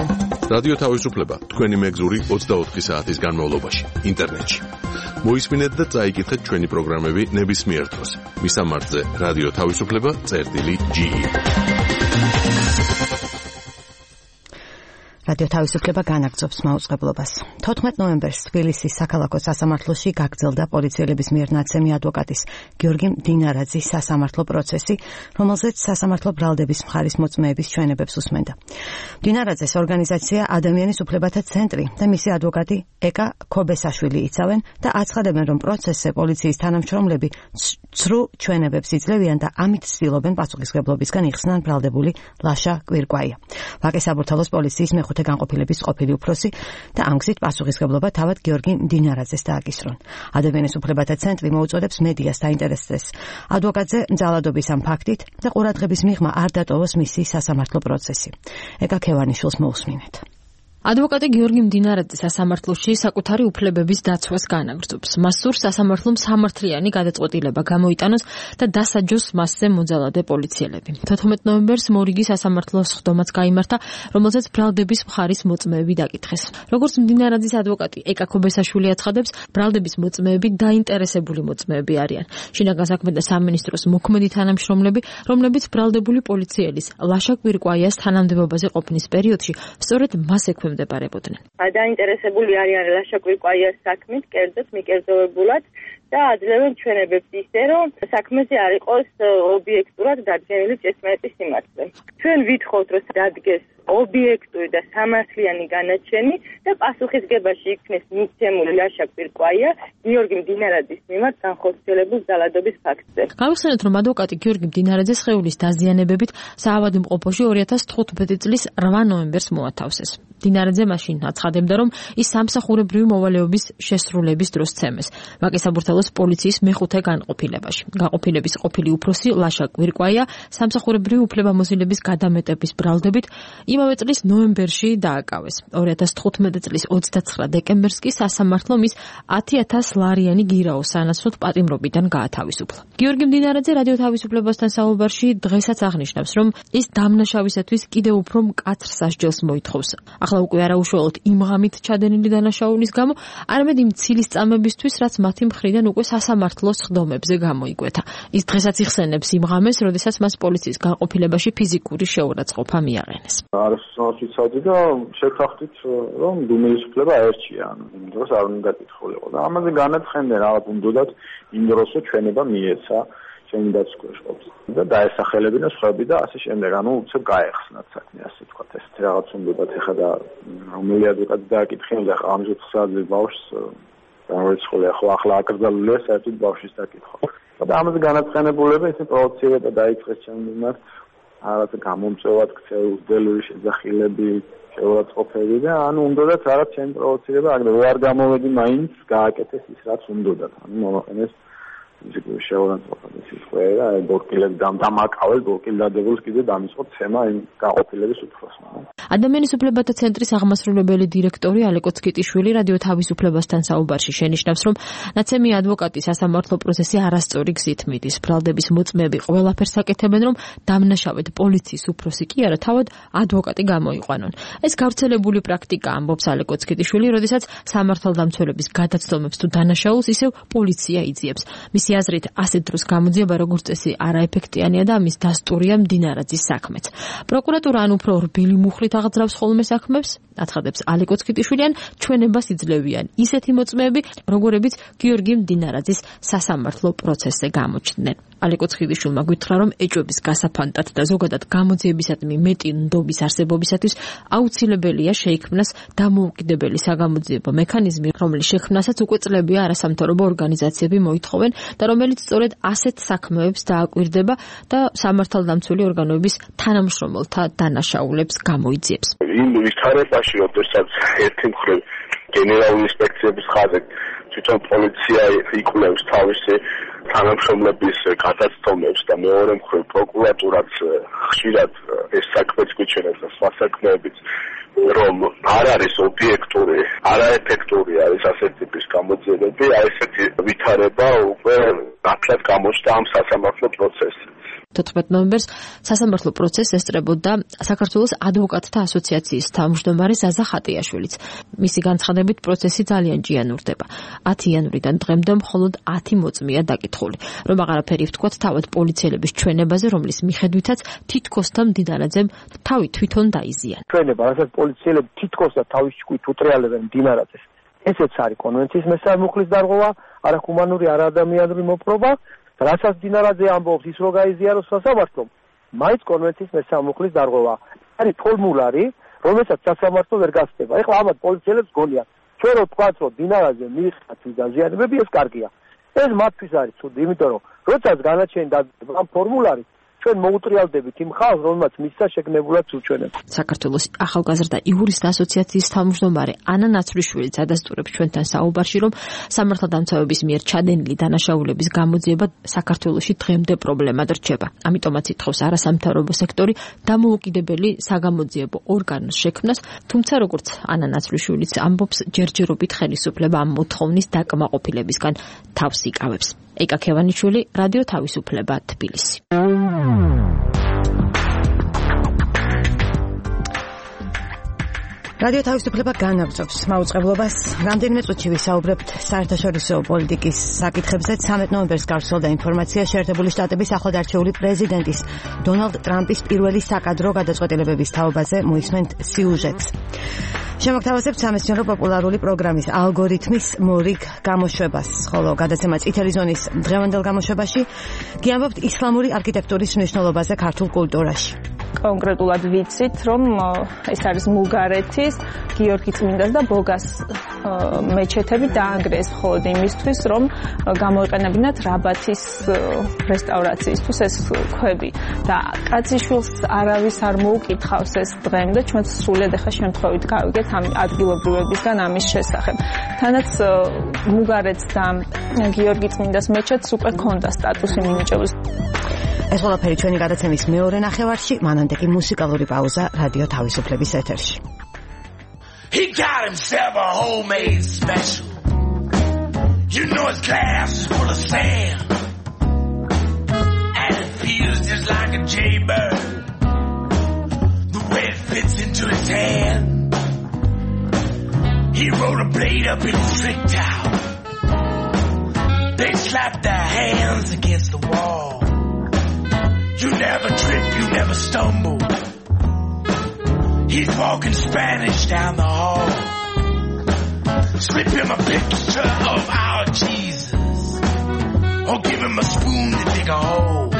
[SPEAKER 1] რადიო თავისუფლება თქვენი მეგზური ოცდაოთხი საათის განმავლობაში ინტერნეტში. მოისმინეთ და წაიკითხეთ ჩვენი პროგრამები ნებისმიერ დროს. მისამართზე რადიო თავისუფლება წერტილი ჯი ი.
[SPEAKER 2] რადიო თავისუფლება განაგრძობს მაუწყებლობას. თოთხმეტ ნოემბერს თბილისის საქალაქო სასამართლოში გაგრძელდა პოლიციელების მიერ ნაცემი ადვოკატის გიორგი მდინარაძის სასამართლო პროცესი, რომელზეც სასამართლო ბრალდების მხარის მოწმეების ჩვენებებს უსმენდა. მდინარაძეს ორგანიზაცია ადამიანის უფლებათა ცენტრი და მისი ადვოკატი ეკა ქობესაშვილი იცავენ და აცხადებენ, რომ პროცესზე პოლიციის თანამშრომლები ცრუ ჩვენებებს იძლევიან და ამით ცდილობენ პასუხისმგებლობისგან იხსნან ბრალდებული ლაშა კვირკვაია. ვაკე საბურთალოს პოლიციის მეხუთე განყოფილების ყოფილი უფროსი და ამ გზით პასუხისმგებლობა თავად გიორგი მდინარაძეს დააკისრონ. ადამიანის უფლებათა ცენტრი მოუწოდებს მედიას დაინტერესდეს ადვოკატზე ძალადობის ამ ფაქტით და ყურადღების მიღმა არ დატოვოს მისი სასამართლო პროცესი. ეკა ქევანიშვილს მოусმინეთ.
[SPEAKER 15] ადვოკატი გიორგი მდინარაძე სასამართლოში საკუთარი უფლებების დაცვას განაგრძობს. მას სურს სასამართლომ სამართლიანი გადაწყვეტილება გამოიტანოს და დასაჯოს მასზე მოძალადე პოლიციელები. თოთხმეტ ნოემბერს მორიგი სასამართლოს სხდომაც გაიმართა, რომელზეც ბრალდების მხარის მოწმეები დაკითხეს. როგორც მდინარაძის ადვოკატი ეკა ქობესაშვილი აცხადებს, ბრალდების მოწმეები დაინტერესებული მოწმეები არიან. შინაგან საქმეთა სამინისტროს მოქმედი თანამშრომლები, რომლებიც ბრალდებული პოლიციელის ლაშა კვირკვაიას თანამდებობაზე ყოფნის პერიოდში სწორედ მას ექვემდებარებოდნენ.
[SPEAKER 6] დაინტერესებული არიან ლაშა კვირკვაიას საქმით, კერძოდ მიკერძოვებულად და აძლევენ ჩვენებებს ისე, რომ საქმეზე არ იყოს ობიექტურად დადგენილი ჭეშმარიტი სიმართლე. ჩვენ ვითხოვთ, რომ დადგეს ობიექტური და სამართლიანი განაჩენი და პასუხისგებაში იქნეს მიცემული ლაშა კვირკვაია გიორგი მდინარაძის მიმართ განხორციელებულ ძალადობის ფაქტზე.
[SPEAKER 15] გავიხსენოთ, რომ ადვოკატი გიორგი მდინარაძე სხეულის დაზიანებებით საავადმყოფოში ორი ათას თხუთმეტი წლის რვა ნოემბერს მოათავსეს. მდინარაძე მაშინ აცხადებდა, რომ ის სამსახურებრივი მოვალეობის შესრულების დროს ცემეს ვაკე საბურთალოს პოლიციის მეხუთე განყოფილებაში. განყოფილების ყოფილი უფროსი ლაშა კვირკვაია სამსახურებრივი უფლებამოსილების გადამეტების ბრალდებით იმავე წლის ნოემბერში დააკავეს. ორი ათას თხუთმეტი წლის ოცდაცხრა დეკემბერს კი სასამართლომ ის ათი ათას ლარიანი გირაოს სანაცვლოდ პატიმრობიდან გაათავისუფლა. გიორგი მდინარაძე რადიო თავისუფლებასთან საუბარში დღესაც აღნიშნავს, რომ ის დამნაშავისათვის კიდევ უფრო მკაცრ სასჯელს მოითხოვს. ახლა უკვე არაუშუალოდ იმ ღამით ჩადენილი დანაშაულის გამო, არამედ იმ ცილის წამებისთვის, რაც მათი მხრიდან უკვე სასამართლოს სხდომებზე გამოიკვეთა. ის დღესაც იხსენებს იმ ღამეს, როდესაც მას პოლიციის განყოფილებაში ფიზიკური შეურაცხყოფა მიაყენეს.
[SPEAKER 16] არის ვიცავდი და შევთანხმდით, რომ დუმეის უფლება აერჩია, ანუ იმ დროს არ უნდა გაკითხულიყო და ამაზე განაცხენდნენ, რაღაც უნდათ იმ დროს ჩვენება მიეცა ჩემი დაცქვაში ყოფს და დაესახელებინა სხვები და ასე შემდეგ, ანუ უცებ გაეხსნათ საქმე, ასე ვთქვათ, ეს რაღაც უნდათ ეხა და რომელი ადვოკატი დააკითხენ და ამ ჟურნალისტს ბავშვს გამოიცხოლა, ხო ახლა აკრძალულია საერთოდ ბავშვის დაკითხვა. და ამაზე განაცხენებულება ისე პროვოცირება დაიწყეს ჩემი მიმართ, რაღაც გამომწვევად ქცეულდელური შეძახილები, შეურაცხყოფები და ანუ უნდათ რაღაც ჩემი პროვოცირება, აგრე არ გამოვედი მაინც გააკეთეს ის რაც უნდათ. ანუ მომაყენეს ისე შეურაცხყოფა სიტყვა, აი ბორკილებს დამაკავეს, ბორკილ დადებულს კიდე დამისყოთ ცემა იმ გაყოფილების უფროსმა.
[SPEAKER 15] ადამიანის უფლებათა ცენტრის აღმასრულებელი დირექტორი ალეკო ცკიტიშვილი რადიო თავისუფლებასთან საუბარში შენიშნავს, რომ ნაცემი ადვოკატის სასამართლო პროცესი არასწორი გზით მიდის. ბრალდების მოწმეები ყველაფერს აკეთებენ, რომ დამნაშავედ პოლიციის უფროსი კი არა, თავად ადვოკატი გამოიყვანონ. ეს გავრცელებული პრაქტიკა, ამბობს ალეკო ცკიტიშვილი, როდესაც სამართალდამცველების გადაცდომებს თუ დანაშაულს ისევ პოლიცია იძიებს. მისი აზრით, ასეთ დროს გამოძიება როგორც წესი არაეფექტიანია და ამის დასტურია მდინარაძის საქმეც. პროკურატურა ან უფრო რბილი მუხლით აღძრავს ხოლმე საქმებს, აცხადებს ალეკო ცკიტიშვილი, ან ჩვენებას იძლევიან ისეთი მოწმეები, როგორებიც გიორგი მდინარაძის სასამართლო პროცესზე გამოჩნდნენ. ალეკო ცკიტიშვილმა გითხრა, რომ ეჭვების გასაფანტად და ზოგადად გამოძიებისადმი მეტი ნდობის არსებობისათვის აუცილებელია შეიქმნას დამოუკიდებელი საგამოძიებო მექანიზმი, რომლის შექმნასაც უკვე წლებია არასამთავრობო ორგანიზაციები მოითხოვენ და რომელიც სწორედ ასეთ საქმეებს დააკვირდება და სამართალდამცველი ორგანოების თანამშრომელთა დანაშაულებს გამოიძიებს.
[SPEAKER 10] იმ ვითარებაში, როდესაც ერთი მხრივ გენერალური ინსპექციების ხაზზე თვითონ პოლიცია იკვლევს თავისი თანამშრომლების გადაცდომებს და მეორე მხრივ პროკურატურაც ხშირად ეს საქმეც გვიჩვენებს და სხვა საქმეებიც, რომ არ არის ობიექტური, არაეფექტური არის ასეთი ტიპის გამოძიებები, აი ესეთი ვითარება უკვე ნათლად გამოჩნდა ამ სასამართლო პროცესში.
[SPEAKER 15] თოთხმეტ ნოემბერს სასამართლო პროცესს ესწრებოდა საქართველოს ადვოკატთა ასოციაციის თავმჯდომარე ზაზა ხატიაშვილიც. მისი განცხადებით პროცესი ძალიან ჭიანურდება. ათი იანვრიდან დღემდე მხოლოდ ათი მოწმეა დაკითხული. რომ აღარაფერი ვთქვათ თავად პოლიციელების ჩვენებაზე, რომლის მიხედვითაც თითქოსთან მდინარაძემ თავი თვითონ დაიზიანა.
[SPEAKER 17] ჩვენება, რასაც პოლიციელები თითქოს და თავის ჭკუით უტრიალებენ მდინარაძეს. ესეც არის კონვენციის მესამე მუხლის დარღვევა, არახუმანური, არაადამიანური მოპყრობა. რასაც დინარაძე ამბობს ის რო გაიზიაროს სასამართლომ, მაინც კონვენციის მესამე მუხლის დარღვევა. არის ფორმულარი, რომელსაც სასამართლო ვერ გასწრება. ეხლა ამათ პოლიციელებს გონია, ჩვენ რო თქვათ, რომ დინარაძე მიიღეთ ის დაზიანებები, ეს კარგია. ეს მათთვის არის ცუდი, იმიტომ რომ როდესაც განაჩენი დადება ამ ფორმულარი, ჩვენ მოუტრიალდებით იმ ხალხს, რომელმაც მისცა შეგნებულად უჩვენებს.
[SPEAKER 15] საქართველოს ახალგაზრდა იურისტთა ასოციაციის თავმჯდომარე ანა ნაცვლიშვილიც ადასტურებს ჩვენთან საუბარში, რომ სამართალდამცავების მიერ ჩადენილი დანაშაულების გამოძიება საქართველოში დღემდე პრობლემად რჩება. ამიტომაც ითხოვს არასამთავრობო სექტორი დამოუკიდებელი საგამოძიებო ორგანოს შექმნას, თუმცა როგორც ანა ნაცვლიშვილიც ამბობს, ჯერჯერობით ხელისუფლება ამ მოთხოვნის დაკმაყოფილებისგან თავს იკავებს. ეკა ქევანიშვილი, რადიო თავისუფლება, თბილისი.
[SPEAKER 2] რადიო თავისუფლება განაგრძობს მაუწყებლობას. რამდენიმე წუთში ვისაუბრებთ საერთაშორისო პოლიტიკის საკითხებზე. ცამეტ ნოემბერს გავრცელდა ინფორმაცია შეერთებული შტატების ახლადარჩეული პრეზიდენტის დონალდ ტრამპის პირველი საკადრო გადაწყვეტილებების თაობაზე. მოისმენთ სიუჟეტს. შემოგთავაზებთ სამეცნიერო პოპულარული პროგრამის ალგორითმის მორიგ გამოშვებას, ხოლო გადაცემა წითელი ზონის დღევანდელ გამოშვებაში გიამბობთ ისლამური არქიტექტურის მნიშვნელობაზე ქართულ კულტურაში.
[SPEAKER 7] კონკრეტულად ვიცით, რომ ეს არის ბულგარეთის გიორგი წმინდას და ბოგას მეჩეთები დაანგრიეს მხოლოდ იმისთვის, რომ გამოეყენებინათ რაბათის რესტავრაციისთვის ეს ქვები. და კაციშვილს არავის არ მოუკითხავს ეს დღემდე, ჩვენ სრულად ახლა შემთხვევით გავიგეთ ამ ადგილობრივებისგან ამის შესახებ. თანაც ბულგარეთს და გიორგი წმინდას მეჩეთს უკვე ჰქონდა სტატუსი მინიჭებული.
[SPEAKER 2] ეს ყველაფერი ჩვენი გადაცემის მეორე ნახევარში, მანამდე კი მუსიკალური პაუზა რადიო თავისუფლების ეთერში.
[SPEAKER 18] He got himself a homemade special. You know his glass is full of sand. And it feels just like a jaybird. The way it fits into his hand. He rode a blade up in his trick tower. They slapped their hands against the wall. You never trip, you never stumble. He's walking Spanish down the hall. Slip him a picture of our Jesus, or give him a spoon to dig a hole.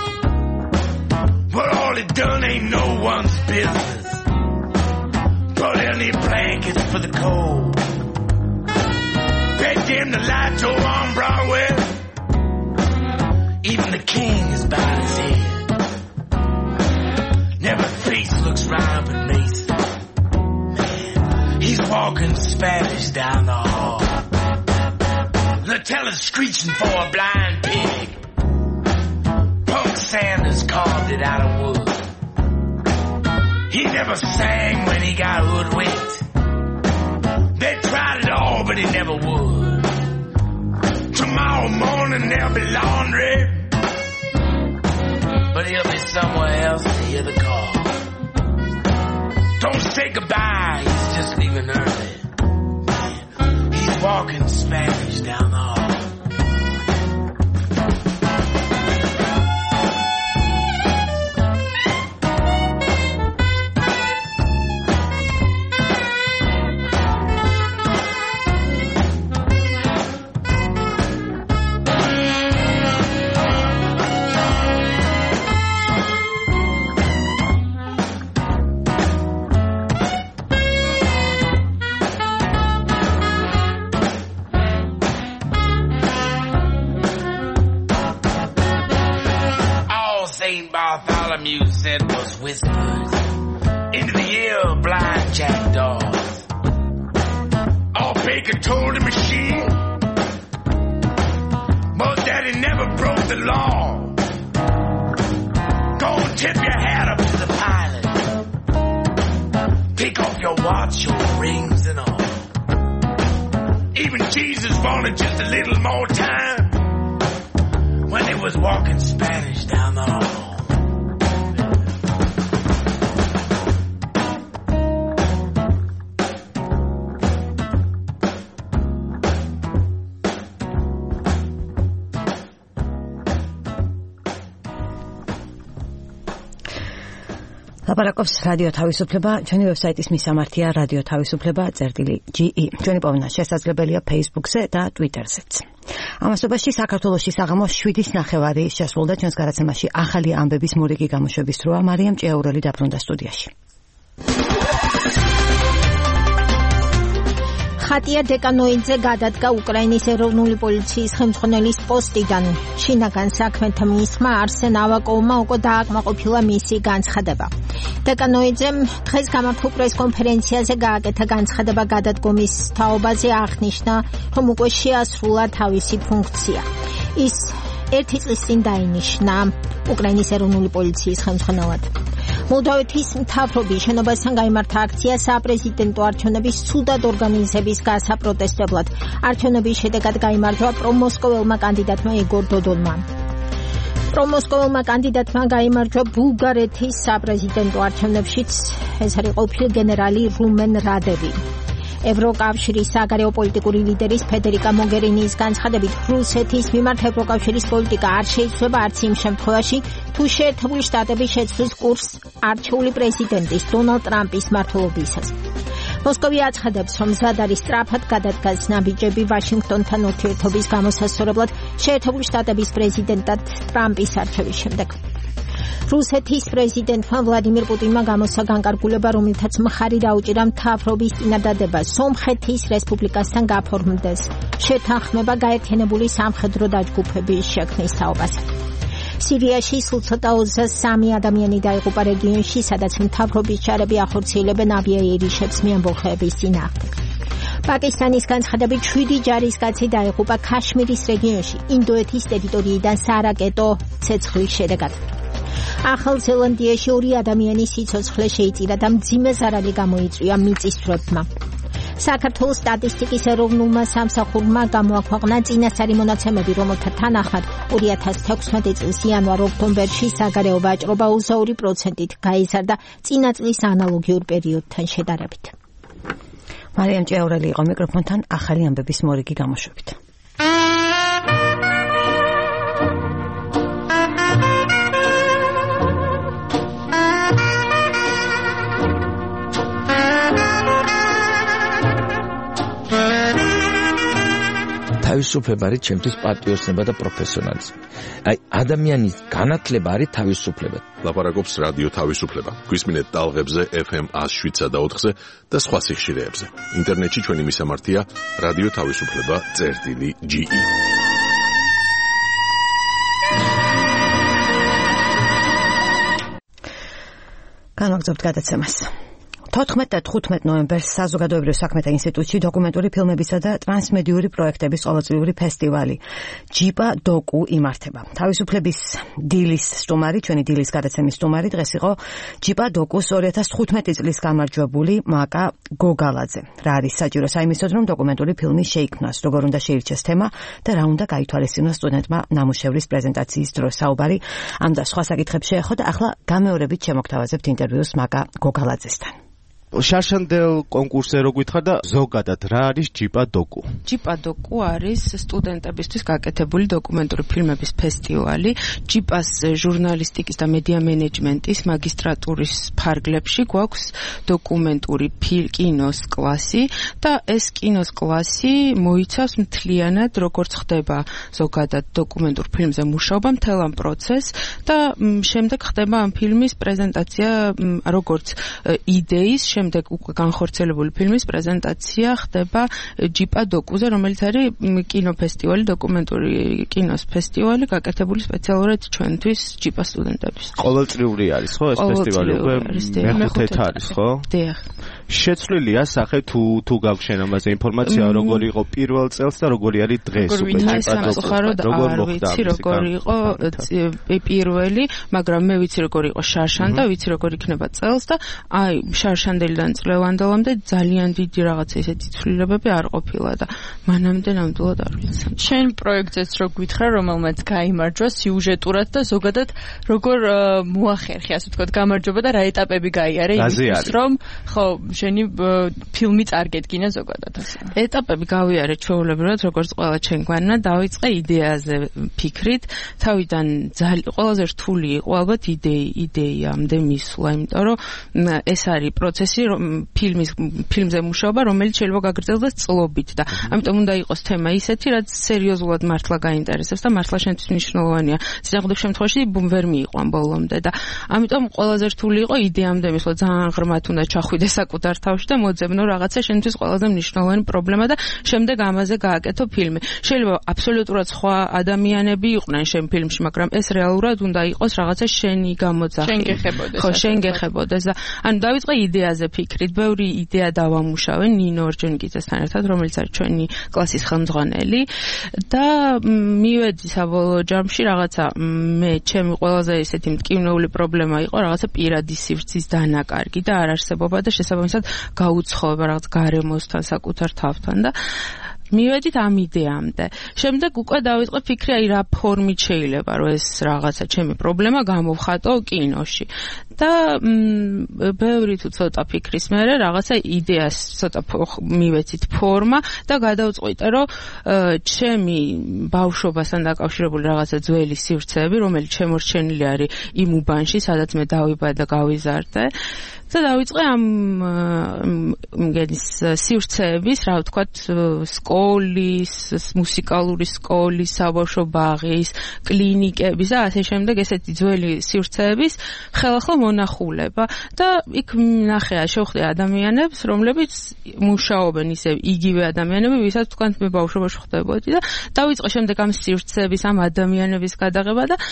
[SPEAKER 18] But all he done ain't no one's business. Brought any blankets for the cold. Begged him to light Joe on Broadway. Even the king is bowed his head. Never face looks right but Mason. Man, he's walking Spanish down the hall. The teller's screeching for a blind pig. Punk Sanders carved it out of wood. He never sang when he got hoodwinked. They tried it all but he never would. Tomorrow morning there'll be laundry, but he'll be somewhere else to hear the call. Don't say goodbye, he's just leaving early. He's walking Spanish down the hall. Bartholomew said was whispered into the ear of blind jackdaws. All Baker told the machine, but that he never broke the law. Go and tip your hat up to the pilot. Take off your watch, your rings and all. Even Jesus wanted just a little more time when he was walking Spanish down the hall.
[SPEAKER 2] ლაპარაკობს რადიო თავისუფლება, ჩვენი ვებსაიტის მისამართია რადიო თავისუფლება წერტილი ჯი ი. ჩვენი პოვნა შესაძლებელია Facebook-ზე და Twitter-ზეც. ამასობაში საქართველოში საღამოს შვიდის ნახევარი შესრულდა ჩვენს გადაცემაში ახალი ამბების მორიგი გამოშვების დროა. მარიამ ჭიაურელი დაბრუნდა სტუდიაში.
[SPEAKER 3] ხატია დეკანოიძე გადადგა უკრაინის ეროვნული პოლიციის ხელმძღვანელის პოსტიდან. შინაგან საქმეთა მინისტრმა არსენ ავაკოვმა უკვე დააკმაყოფილა მისი განცხადება. დეკანოიძემ დღეს გამართულ პრესკონფერენციაზე გააკეთა განცხადება გადადგომის თაობაზე, აღნიშნა, რომ უკვე შეასრულა თავისი ფუნქცია. ის ერთი წლის წინ დაინიშნა უკრაინის ეროვნული პოლიციის ხელმძღვანელად. მოლდოვეთის მთავრობის შენობასთან გაიმართა აქცია საპრეზიდენტო არჩევნების ცუდად ორგანიზების გასაპროტესტებლად. არჩევნების შედეგად გაიმარჯვა პრომოსკოველმა კანდიდატმა იგორ დოდონმა. პრომოსკოველმა კანდიდატმა გაიმარჯვა ბულგარეთის საპრეზიდენტო არჩევნებშიც. ეს არის ყოფილი გენერალი რუმენ რადევი. ევროკავშირის საგარეო პოლიტიკური ლიდერის ფედერიკა მოგერინის განცხადებით, რუსეთის მიმართ ევროკავშირის პოლიტიკა არ შეიცვლება არც იმ შემთხვევაში, თუ შეერთებული შტატები შეცვლის კურსს არჩეული პრეზიდენტის დონალდ ტრამპის მმართველობისას. მოსკოვი აცხადებს, რომ მზად არის სწრაფად გადადგას ნაბიჯები ვაშინგტონთან ურთიერთობის გამოსასწორებლად შეერთებული შტატების პრეზიდენტად ტრამპის არჩევის შემდეგ. რუსეთის პრეზიდენტმა ვლადიმირ პუტინმა გამოსცა განკარგულება, რომელთაც მხარი დაუჭირა მთავრობის წინადადება სომხეთის რესპუბლიკასთან გაფორმდეს შეთანხმება გაერთიანებული სამხედრო დაჯგუფების შექმნის თაობაზე. სირიაში სულ ცოტა ოცდაათი ადამიანი დაიღუპა რეგიონში, სადაც მთავრობის ჯარები ახორციელებენ ავიაიერიშებს მეამბოხეების წინააღმდეგ. პაკისტანის განცხადებით შვიდი ჯარისკაცი დაიღუპა ქაშმირის რეგიონში ინდოეთის ტერიტორიიდან სარაკეტო ცეცხლის შედეგად. ახალ ზელანდიაში ორი ადამიანის სიცოცხლე შეიწირა და მძიმე ზარალი გამოიწვია მიწისძვრებმა. საქართველოს სტატისტიკის ეროვნულმა სამსახურმა გამოაქვეყნა წინასწარი მონაცემები, რომელთა თანახმად ორი ათას თექვსმეტი წლის იანვარ-ოქტომბერში საგარეო ვაჭრობა ოცდაორი პროცენტით გაიზარდა წინა წლის ანალოგიურ პერიოდთან შედარებით. მარიამ ჭიაურელი იყო მიკროფონთან ახალი ამბების მორიგი გამოშვებით.
[SPEAKER 19] თავისუფლება არის ჩემთვის პატრიოტიზმი და პროფესიონალიზმი. აი ადამიანის განათლება არის თავისუფლება.
[SPEAKER 1] ლაპარაკობს რადიო თავისუფლება. გვისმინეთ ტალღებზე ეფ ემ εκατო შვიდსა და ოთხზე და სხვა სიხშირეებზე. ინტერნეტში ჩვენი მისამართია რადიო თავისუფლება წერტილი ჯი ი.
[SPEAKER 2] განაგრძობთ გადაცემას. თოთხმეტ და თხუთმეტ ნოემბერს საზოგადოებრივ საქმეთა ინსტიტუტში დოკუმენტური ფილმებისა და ტრანსმედიური პროექტების ყოველწლიური ფესტივალი ჯიპა დოკუ იმართება. თავისუფლების დილის სტუმარი, ჩვენი დილის გადაცემის სტუმარი დღეს იყო ჯიპა დოკუს ორი ათას თხუთმეტი წლის გამარჯვებული მაკა გოგალაძე. რა არის საჭირო საიმისოდ, რომ დოკუმენტური ფილმი შეიქმნას, როგორ უნდა შეირჩეს თემა და რა უნდა გაითვალისწინოს სტუდენტმა ნამუშევრის პრეზენტაციის დროს. საუბარი ამ და სხვა საკითხებს შეეხო და ახლა გამეორებით შემოგთავაზებთ ინტერვიუს მაკა გოგალაძესთან.
[SPEAKER 20] შარშანდელ კონკურსზე რო გითხარ და ზოგადად რა არის ჯიპა დოკუ?
[SPEAKER 21] ჯიპა დოკუ არის სტუდენტებისთვის გაკეთებული დოკუმენტური ფილმების ფესტივალი. ჯიპას ჟურნალისტიკის და მედია მენეჯმენტის მაგისტრატურის ფარგლებში გვაქვს დოკუმენტური კინოს კლასი და ეს კინოს კლასი მოიცავს მთლიანად როგორც ხდება ზოგადად დოკუმენტურ ფილმზე მუშაობა, მთელ ამ პროცესს და შემდეგ ხდება ამ ფილმის პრეზენტაცია როგორც იდეის, შემდეგ უკვე განხორციელებული ფილმის პრეზენტაცია ხდება ჯიპა დოკუზე, რომელიც არის კინოფესტივალი, დოკუმენტური კინოს ფესტივალი, გაკეთებული სპეციალურად ჩვენთვის ჯიპა სტუდენტების.
[SPEAKER 20] ყოველწლიური არის, ხო, ეს ფესტივალი უკვე მეხუთე არის, ხო?
[SPEAKER 21] დიახ.
[SPEAKER 20] შეცვლილია სახე თუ თუ გაგვშენ ამაზე ინფორმაცია, როგორი იყო პირველ წელს და როგორი არის დღეს უკვე ჯიპა დოკუ.
[SPEAKER 21] როგორ ვიცი, როგორი იყო პირველი, მაგრამ მე ვიცი როგორი იყო შარშან და ვიცი როგორ იქნება წელს და აი შარშანდელიდან წლევანდელამდე ძალიან დიდი რაღაცა ისეთი ცვლილებები არ ყოფილა და მანამდე ნამდვილად არ ვიცი.
[SPEAKER 7] შენ პროექტზეც რო გითხრა, რომელმაც გაიმარჯვა სიუჟეტურად და ზოგადად როგორ მოახერხე, ასე ვთქვათ, გამარჯვება და რა ეტაპები გაიარე იმისთვის, რომ ხო
[SPEAKER 4] შენი ფილმი წარგედგინა ზოგადად ასე.
[SPEAKER 21] ეტაპები გავიარე ჩვეულებრივად, როგორც ყველა ჩვენგვარმა დავიწყე იდეაზე ფიქრით, თავიდან ყველაზე რთული იყო ალბათ იდეი, იდეიამდე მისვლა, იმიტომ რომ ეს არის პროცესი, ფილმის ფილმზე მუშაობა, რომელიც შეიძლება გაგრძელდეს წლობით და ამიტომ უნდა იყოს თემა ისეთი, რაც სერიოზულად მართლა გაინტერესებს და მართლა შენთვის მნიშვნელოვანია. წინააღმდეგ შემთხვევაში ვერ მიიყვან ბოლომდე და ამიტომ ყველაზე რთული იყო იდეამდე მისვლა, ძალიან ღრმად უნდა ჩახვიდე საკუთარ თავში და მოძებნო რაღაცა შენთვის ყველაზე მნიშვნელოვანი პრობლემა და შემდეგ ამაზე გააკეთო ფილმი. შეიძლება აბსოლუტურად სხვა ადამიანები იყვნენ შენ ფილმში, მაგრამ ეს რეალურად უნდა იყოს რაღაცა შენი გამოძახი.
[SPEAKER 4] შენ გეხებოდეს.
[SPEAKER 21] ხო, შენ გეხებოდეს და ანუ დავიწყე იდეაზე ფიქრით, ბევრი იდეა დავამუშავე ნინო ორჯონიკიძესთან ერთად, რომელიც არის ჩვენი კლასის ხელმძღვანელი და მივედი საბოლოო ჯამში რაღაცა მე ჩემი ყველაზე ესეთი მტკივნეული პრობლემა იყო რაღაცა პირადი სივრცის დანაკარგი და არარსებობა და შესაბამისად გაუცხოება რაღაც გარემოსთან, საკუთარ თავთან და მივედით ამ იდეამდე. შემდეგ უკვე დავიწყე ფიქრი, აი რა ფორმით შეიძლება რომ ეს რაღაცა ჩემი პრობლემა გამოვხატო კინოში. და ბევრი თუ ცოტა ფიქრის მერე რაღაცა იდეას ცოტა მივეცით ფორმა და გადავწყვიტე რომ ჩემი ბავშვობასთან დაკავშირებული რაღაცა ძველი სივრცეები, რომელიც შემორჩენილი არის იმ უბანში, სადაც მე დავიბადე და გავიზარდე. და დავიწყე ამ მგენის სივრცეების, რა ვთქვათ, სკოლის, მუსიკალური სკოლის, საბავშვო ბაღის, კლინიკების და ასე შემდეგ ესეთი ძველი სივრცეების ხელახლა მონახულება და იქ ნახე შევხვდი ადამიანებს, რომლებიც მუშაობენ ისე იგივე ადამიანები, ვისაც თქვენ მე ბავშვობაში ხვდებოდი და დავიწყე შემდეგ ამ სივრცეების, ამ ადამიანების გადაღება და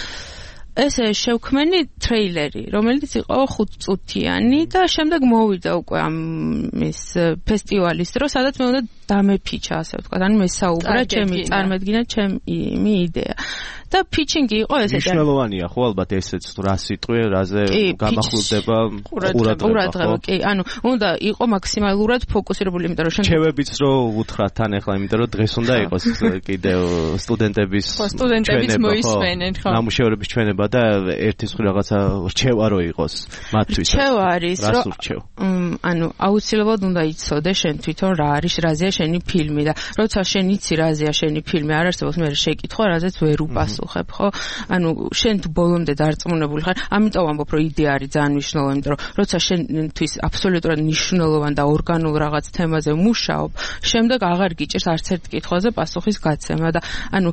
[SPEAKER 21] ესე შევქმენი ტრეილერი, რომელიც იყო ხუთწუთიანი და შემდეგ მოვიდა უკვე ამ ის ფესტივალის დრო, სადაც მე უნდა დამეფიჩა, ასე ვთქვათ, ანუ მესაუბრა ჩემი წარმოედგინა ჩემი იდეა. და ფიჩინგი იყო ესეთი.
[SPEAKER 20] მნიშვნელოვანია ხო ალბათ ესეც რა სიტყვი, რაზე გამახვილდება
[SPEAKER 21] ყურადღება. კი, ანუ უნდა იყო მაქსიმალურად ფოკუსირებული, იმიტომ რომ შენ
[SPEAKER 20] ჩევებიც რო უთხრათ თან ახლა, იმიტომ რომ დღეს უნდა იყოს კიდევ სტუდენტების
[SPEAKER 4] სტუდენტებიც მოისმენენ, ხო?
[SPEAKER 20] ნამუშევრების ჩვენება და ერთის მხრივ რაღაცა რჩევა რო იყოს მათთვის.
[SPEAKER 21] რჩევა არის, რომ ანუ აუცილებლად უნდა იცოდე შენ თვითონ რა არის, რაზეა შენი ფილმი და როცა შენ იცი რაზეა შენი ფილმი, არ არსებობს მე შეკითხვა, რაზეც ვერ უპასუხებ, ხო? ანუ შენ თუ ბოლომდე დარწმუნებული ხარ, ამიტომ ამბობ, რომ იდეა არის ძალიან მნიშვნელოვანი, იმიტომ რომ როცა შენთვის აბსოლუტურად მნიშვნელოვანი და ორგანულ რაღაც თემაზე მუშაობ, შემდეგ აღარ გიჭირს არც ერთ კითხვაზე პასუხის გაცემა და ანუ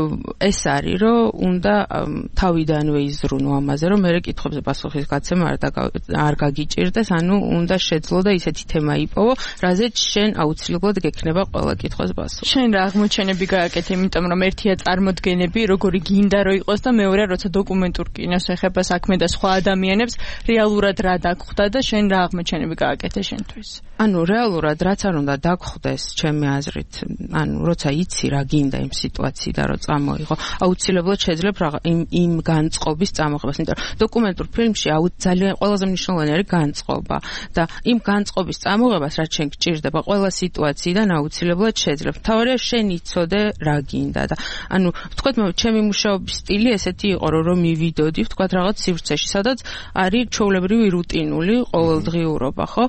[SPEAKER 21] ეს არის, რომ უნდა თავიდანვე იზრუნო ამაზე, რომ მე კითხვებზე პასუხის გაცემა არ არ გაგიჭირდეს, ანუ უნდა შეძლო და ისეთი თემა იპოვო, რაზეც შენ აუცილებლად გექნება ყველა კითხვას პასუხი.
[SPEAKER 4] შენ რა აღმოჩენები გააკეთე, იმიტომ რომ ერთია წარმოდგენები, როგორი გინდა რომ იყოს და მეორეა როცა დოკუმენტურ კინოს ეხება საქმე და სხვა ადამიანებს რეალურად რა დაგხვდა და შენ რა აღმოჩენები გააკეთე შენთვის.
[SPEAKER 21] ანუ რეალურად რაც არ უნდა დაგხვდეს ჩემი აზრით, ანუ როცა იცი რა გინდა იმ სიტუაციიდან რომ წამოიღო, აუცილებლად შეძლებ რა იმ იმ განწყობის წამოღებას, იმიტომ რომ დოკუმენტურ ფილმში ძალიან ყველაზე მნიშვნელოვანი არის განწყობა და იმ განწყობის წამოღებას რაც შენ გჭირდება ყველა სიტუაციიდან აუცილებლად შეძლებ. თავარია შენ იცოდე რა გინდა და ანუ ვთქვათ ჩემი მუშაობის სტილი ესეთი იყო, რომ მივიდოდი ვთქვათ რაღაც სივრცეში, სადაც არის ჩვეულებრივი რუტინული ყოველდღიურობა, ხო?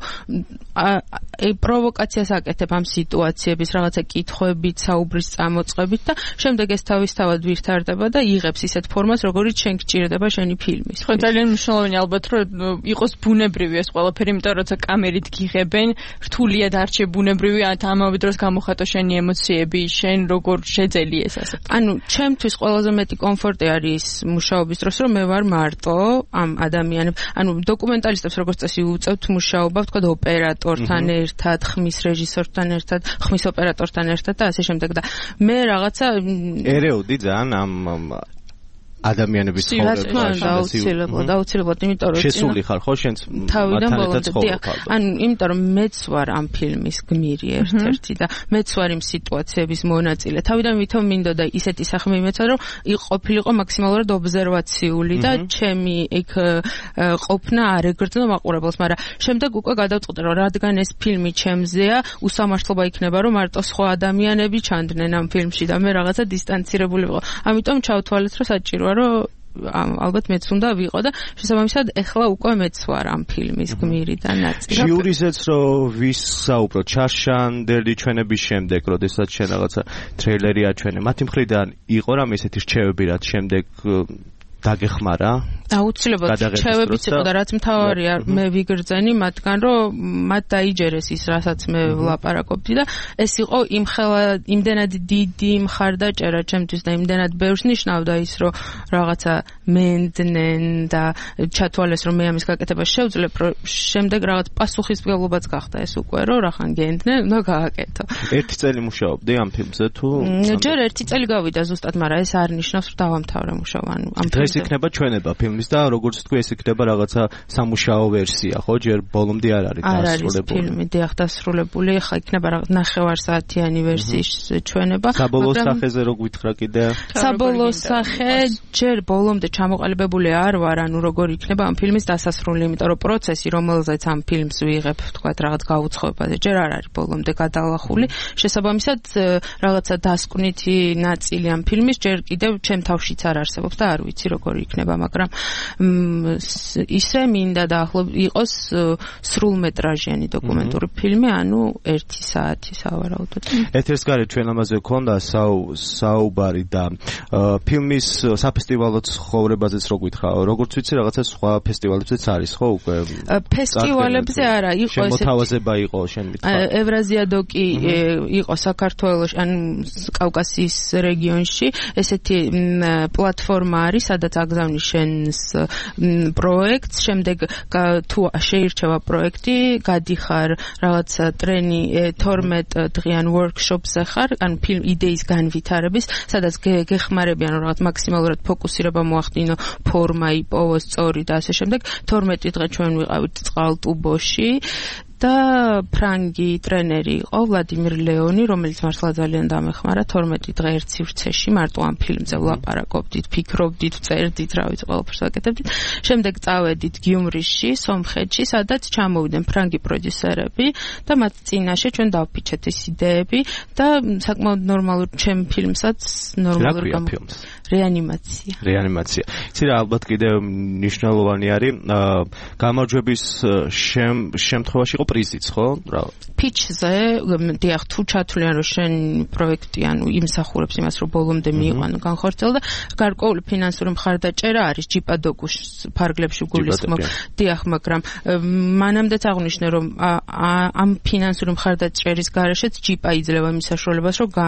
[SPEAKER 21] აი პროვოკაციას აკეთებ ამ სიტუაციების რაღაცა კითხვებით, საუბრის წამოწყებით და შემდეგ ეს თავისთავად ვითარდება და იღებს ისეთ ფორმას, როგორიც შენ გჭირდება შენი ფილმის.
[SPEAKER 4] ხო, ძალიან მნიშვნელოვანია ალბათ, რომ იყოს ბუნებრივი ეს ყველაფერი, იმიტომ რომ როცა კამერით გიღებენ, რთულია დარჩე ბუნებრივი, ამავე დროს გამოხატო შენი ემოციები, შენ როგორ შეძელი ეს ასე.
[SPEAKER 21] ანუ ჩემთვის ყველაზე მეტი კომფორტი არის მუშაობის დროს, რომ მე ვარ მარტო ამ ადამიანებს, ანუ დოკუმენტალისტებს როგორც წესი უწევთ მუშაობა, ვთქვათ ოპერატორთან ერთად, ხმის რეჟისორთან ერთად, ხმის ოპერატორთან ერთად და ასე შემდეგ და მე რაღაცა
[SPEAKER 20] ერეოდი ძალიან ამ ადამიანების
[SPEAKER 21] ცხოვრებაში აუცილებლად, აუცილებლად, იმიტომ რომ
[SPEAKER 20] შესული ხარ ხო შენც
[SPEAKER 21] თავიდან ბოლომდე. ანუ იმიტომ რომ მეც ვარ ამ ფილმის გმირი ერთ-ერთი და მეც ვარ იმ სიტუაციების მონაწილე. თავიდან ვითომ მინდოდა ისეთი საქმე იმეცა, რომ ყოფილიყო მაქსიმალურად ობზერვაციული და ჩემი იქ ყოფნა არ ეგრდნო მაყურებელს, მაგრამ შემდეგ უკვე გადავწყვიტე, რომ რადგან ეს ფილმი ჩემზეა, უსამართლობა იქნება, რომ მარტო სხვა ადამიანები ჩანდნენ ამ ფილმში და მე რაღაცა დისტანცირებული ვიყო. ამიტომ ჩავთვალეთ, რომ საჭიროა რომ ალბათ მეც უნდა ვიყო და შესაბამისად ეხლა უკვე მეც ვარ ამ ფილმის გმირიდან ნაწილი.
[SPEAKER 20] ჟიურიზეც რომ ვისაუბროთ ჩარშანდელი ჩვენების შემდეგ, როდესაც შენ რაღაცა ტრეილერი აჩვენე, მათი მხრიდან იყო რამე ესეთი რჩევები, რაც შემდეგ დაგეხმარა?
[SPEAKER 21] აუცილებლად რჩევებიც იყო და რაც მთავარია მე ვიგრძენი მათგან რომ მათ დაიჯერეს ის რასაც მე ვლაპარაკობდი და ეს იყო იმ ხელა იმდენად დიდი მხარდაჭერა ჩემთვის და იმდენად ბევრს ნიშნავდა ის რომ რაღაცა მენდნენ და ჩათვალეს რომ მე ამის გაკეთებას შევძლებ რომ შემდეგ რაღაც პასუხისმგებლობაც გახდა ეს უკვე რომ რახან გენდნენ უნდა გააკეთო.
[SPEAKER 20] ერთი წელი მუშაობდი ამ ფილმზე თუ?
[SPEAKER 21] ჯერ ერთი წელი გავიდა ზუსტად, მაგრამ ეს არ ნიშნავს რომ დავამთავრე მუშაობა ამ
[SPEAKER 20] ფილმზე. ეს იქნება ჩვენება ფილმის და როგორც თქვი ეს იქნება რაღაცა სამუშაო ვერსია, ხო? ჯერ ბოლომდე არ არის
[SPEAKER 21] დასრულებული. არ არის ფილმი დიახ დასრულებული, ხა იქნება რაღაც ნახევარსაათიანი ვერსიის ჩვენება.
[SPEAKER 20] საბოლოო სახეზე რო გვითხრა კიდე?
[SPEAKER 21] საბოლოო სახე ჯერ ბოლომდე ჩამოყალიბებული არ ვარ, ანუ როგორ იქნება ამ ფილმის დასასრული, იმიტომ რომ პროცესი, რომელზეც ამ ფილმს ვიღებ, თქვათ რაღაც გაუცხოებაზე, ჯერ არ არის ბოლომდე გადალახული. შესაბამისად რაღაცა დასკვნითი ნაწილი ამ ფილმის ჯერ კიდევ ჩემ თავშიც არ არსებობს და არ ვიცი როგორ იქნება, მაგრამ ისე მინდა დაახლოებით იყოს სრულმეტრაჟიანი დოკუმენტური ფილმი, ანუ ერთი საათი სავარაუდოდ.
[SPEAKER 20] ეთერს გარეთ ჩვენ ამაზე გქონდა საუბარი და ფილმის საფესტივალო ცხოვრებაზეც რო გითხრა, როგორც ვიცი რაღაცა სხვა ფესტივალებზეც არის, ხო უკვე?
[SPEAKER 21] ფესტივალებზე არა, იყო
[SPEAKER 20] ესეთი მოთავაზება იყო შენ მითხრა.
[SPEAKER 21] ევრაზიადოკი იყო საქართველოს, ან კავკასიის რეგიონში, ესეთი პლატფორმა არის, სადაც აგზავნის შენს პროექტს, შემდეგ თუ შეირჩევა პროექტი, გადიხარ რაღაც ტრენი თორმეტ დღიან ვორქშოპზე ხარ, ან ფილმ იდეის განვითარების, სადაც გეხმარებიან რომ რაღაც მაქსიმალურად ფოკუსირება მოახდინო, ფორმა იპოვოს სწორი და ასე შემდეგ. თორმეტი დღე ჩვენ ვიყავით წყალტუბოში და ფრანგი ტრენერი იყო ვლადიმირ ლეონი, რომელიც მართლა ძალიან დამეხმარა. თორმეტი დღე ერთ სივრცეში მარტო ამ ფილმზე ვლაპარაკობდით, ფიქრობდით, წერდით, რა ვიცი, ყველაფერს ვაკეთებდით. შემდეგ წავედით გიუმრიში, სომხეთში, სადაც ჩამოვიდნენ ფრანგი პროდიუსერები და მათ წინაშე ჩვენ დავფიჩეთ ის იდეები და საკმაოდ ნორმალურ ჩემ ფილმსაც ნორმალური
[SPEAKER 20] ფილმს.
[SPEAKER 21] რეანიმაცია.
[SPEAKER 20] რეანიმაცია. იცი რა, ალბათ კიდევ მნიშვნელოვანი არის გამარჯვების შემთხვევაში იყო პრიზიც, ხო? რა
[SPEAKER 21] pitch-ზე, დიახ, თუ ჩათვლიან რომ შენ პროექტი, ანუ იმსახურებს იმას, რომ ბოლომდე მიიყვანო განხორციელდა, გარკვეული ფინანსური მხარდაჭერა არის ჯიპადოკუს ფარგლებში გულისხმობ. დიახ, მაგრამ მანამდეც აღნიშნე, რომ ამ ფინანსური მხარდაჭერის გარეშეც ჯიპა იძლევა იმ საშუალებას, რომ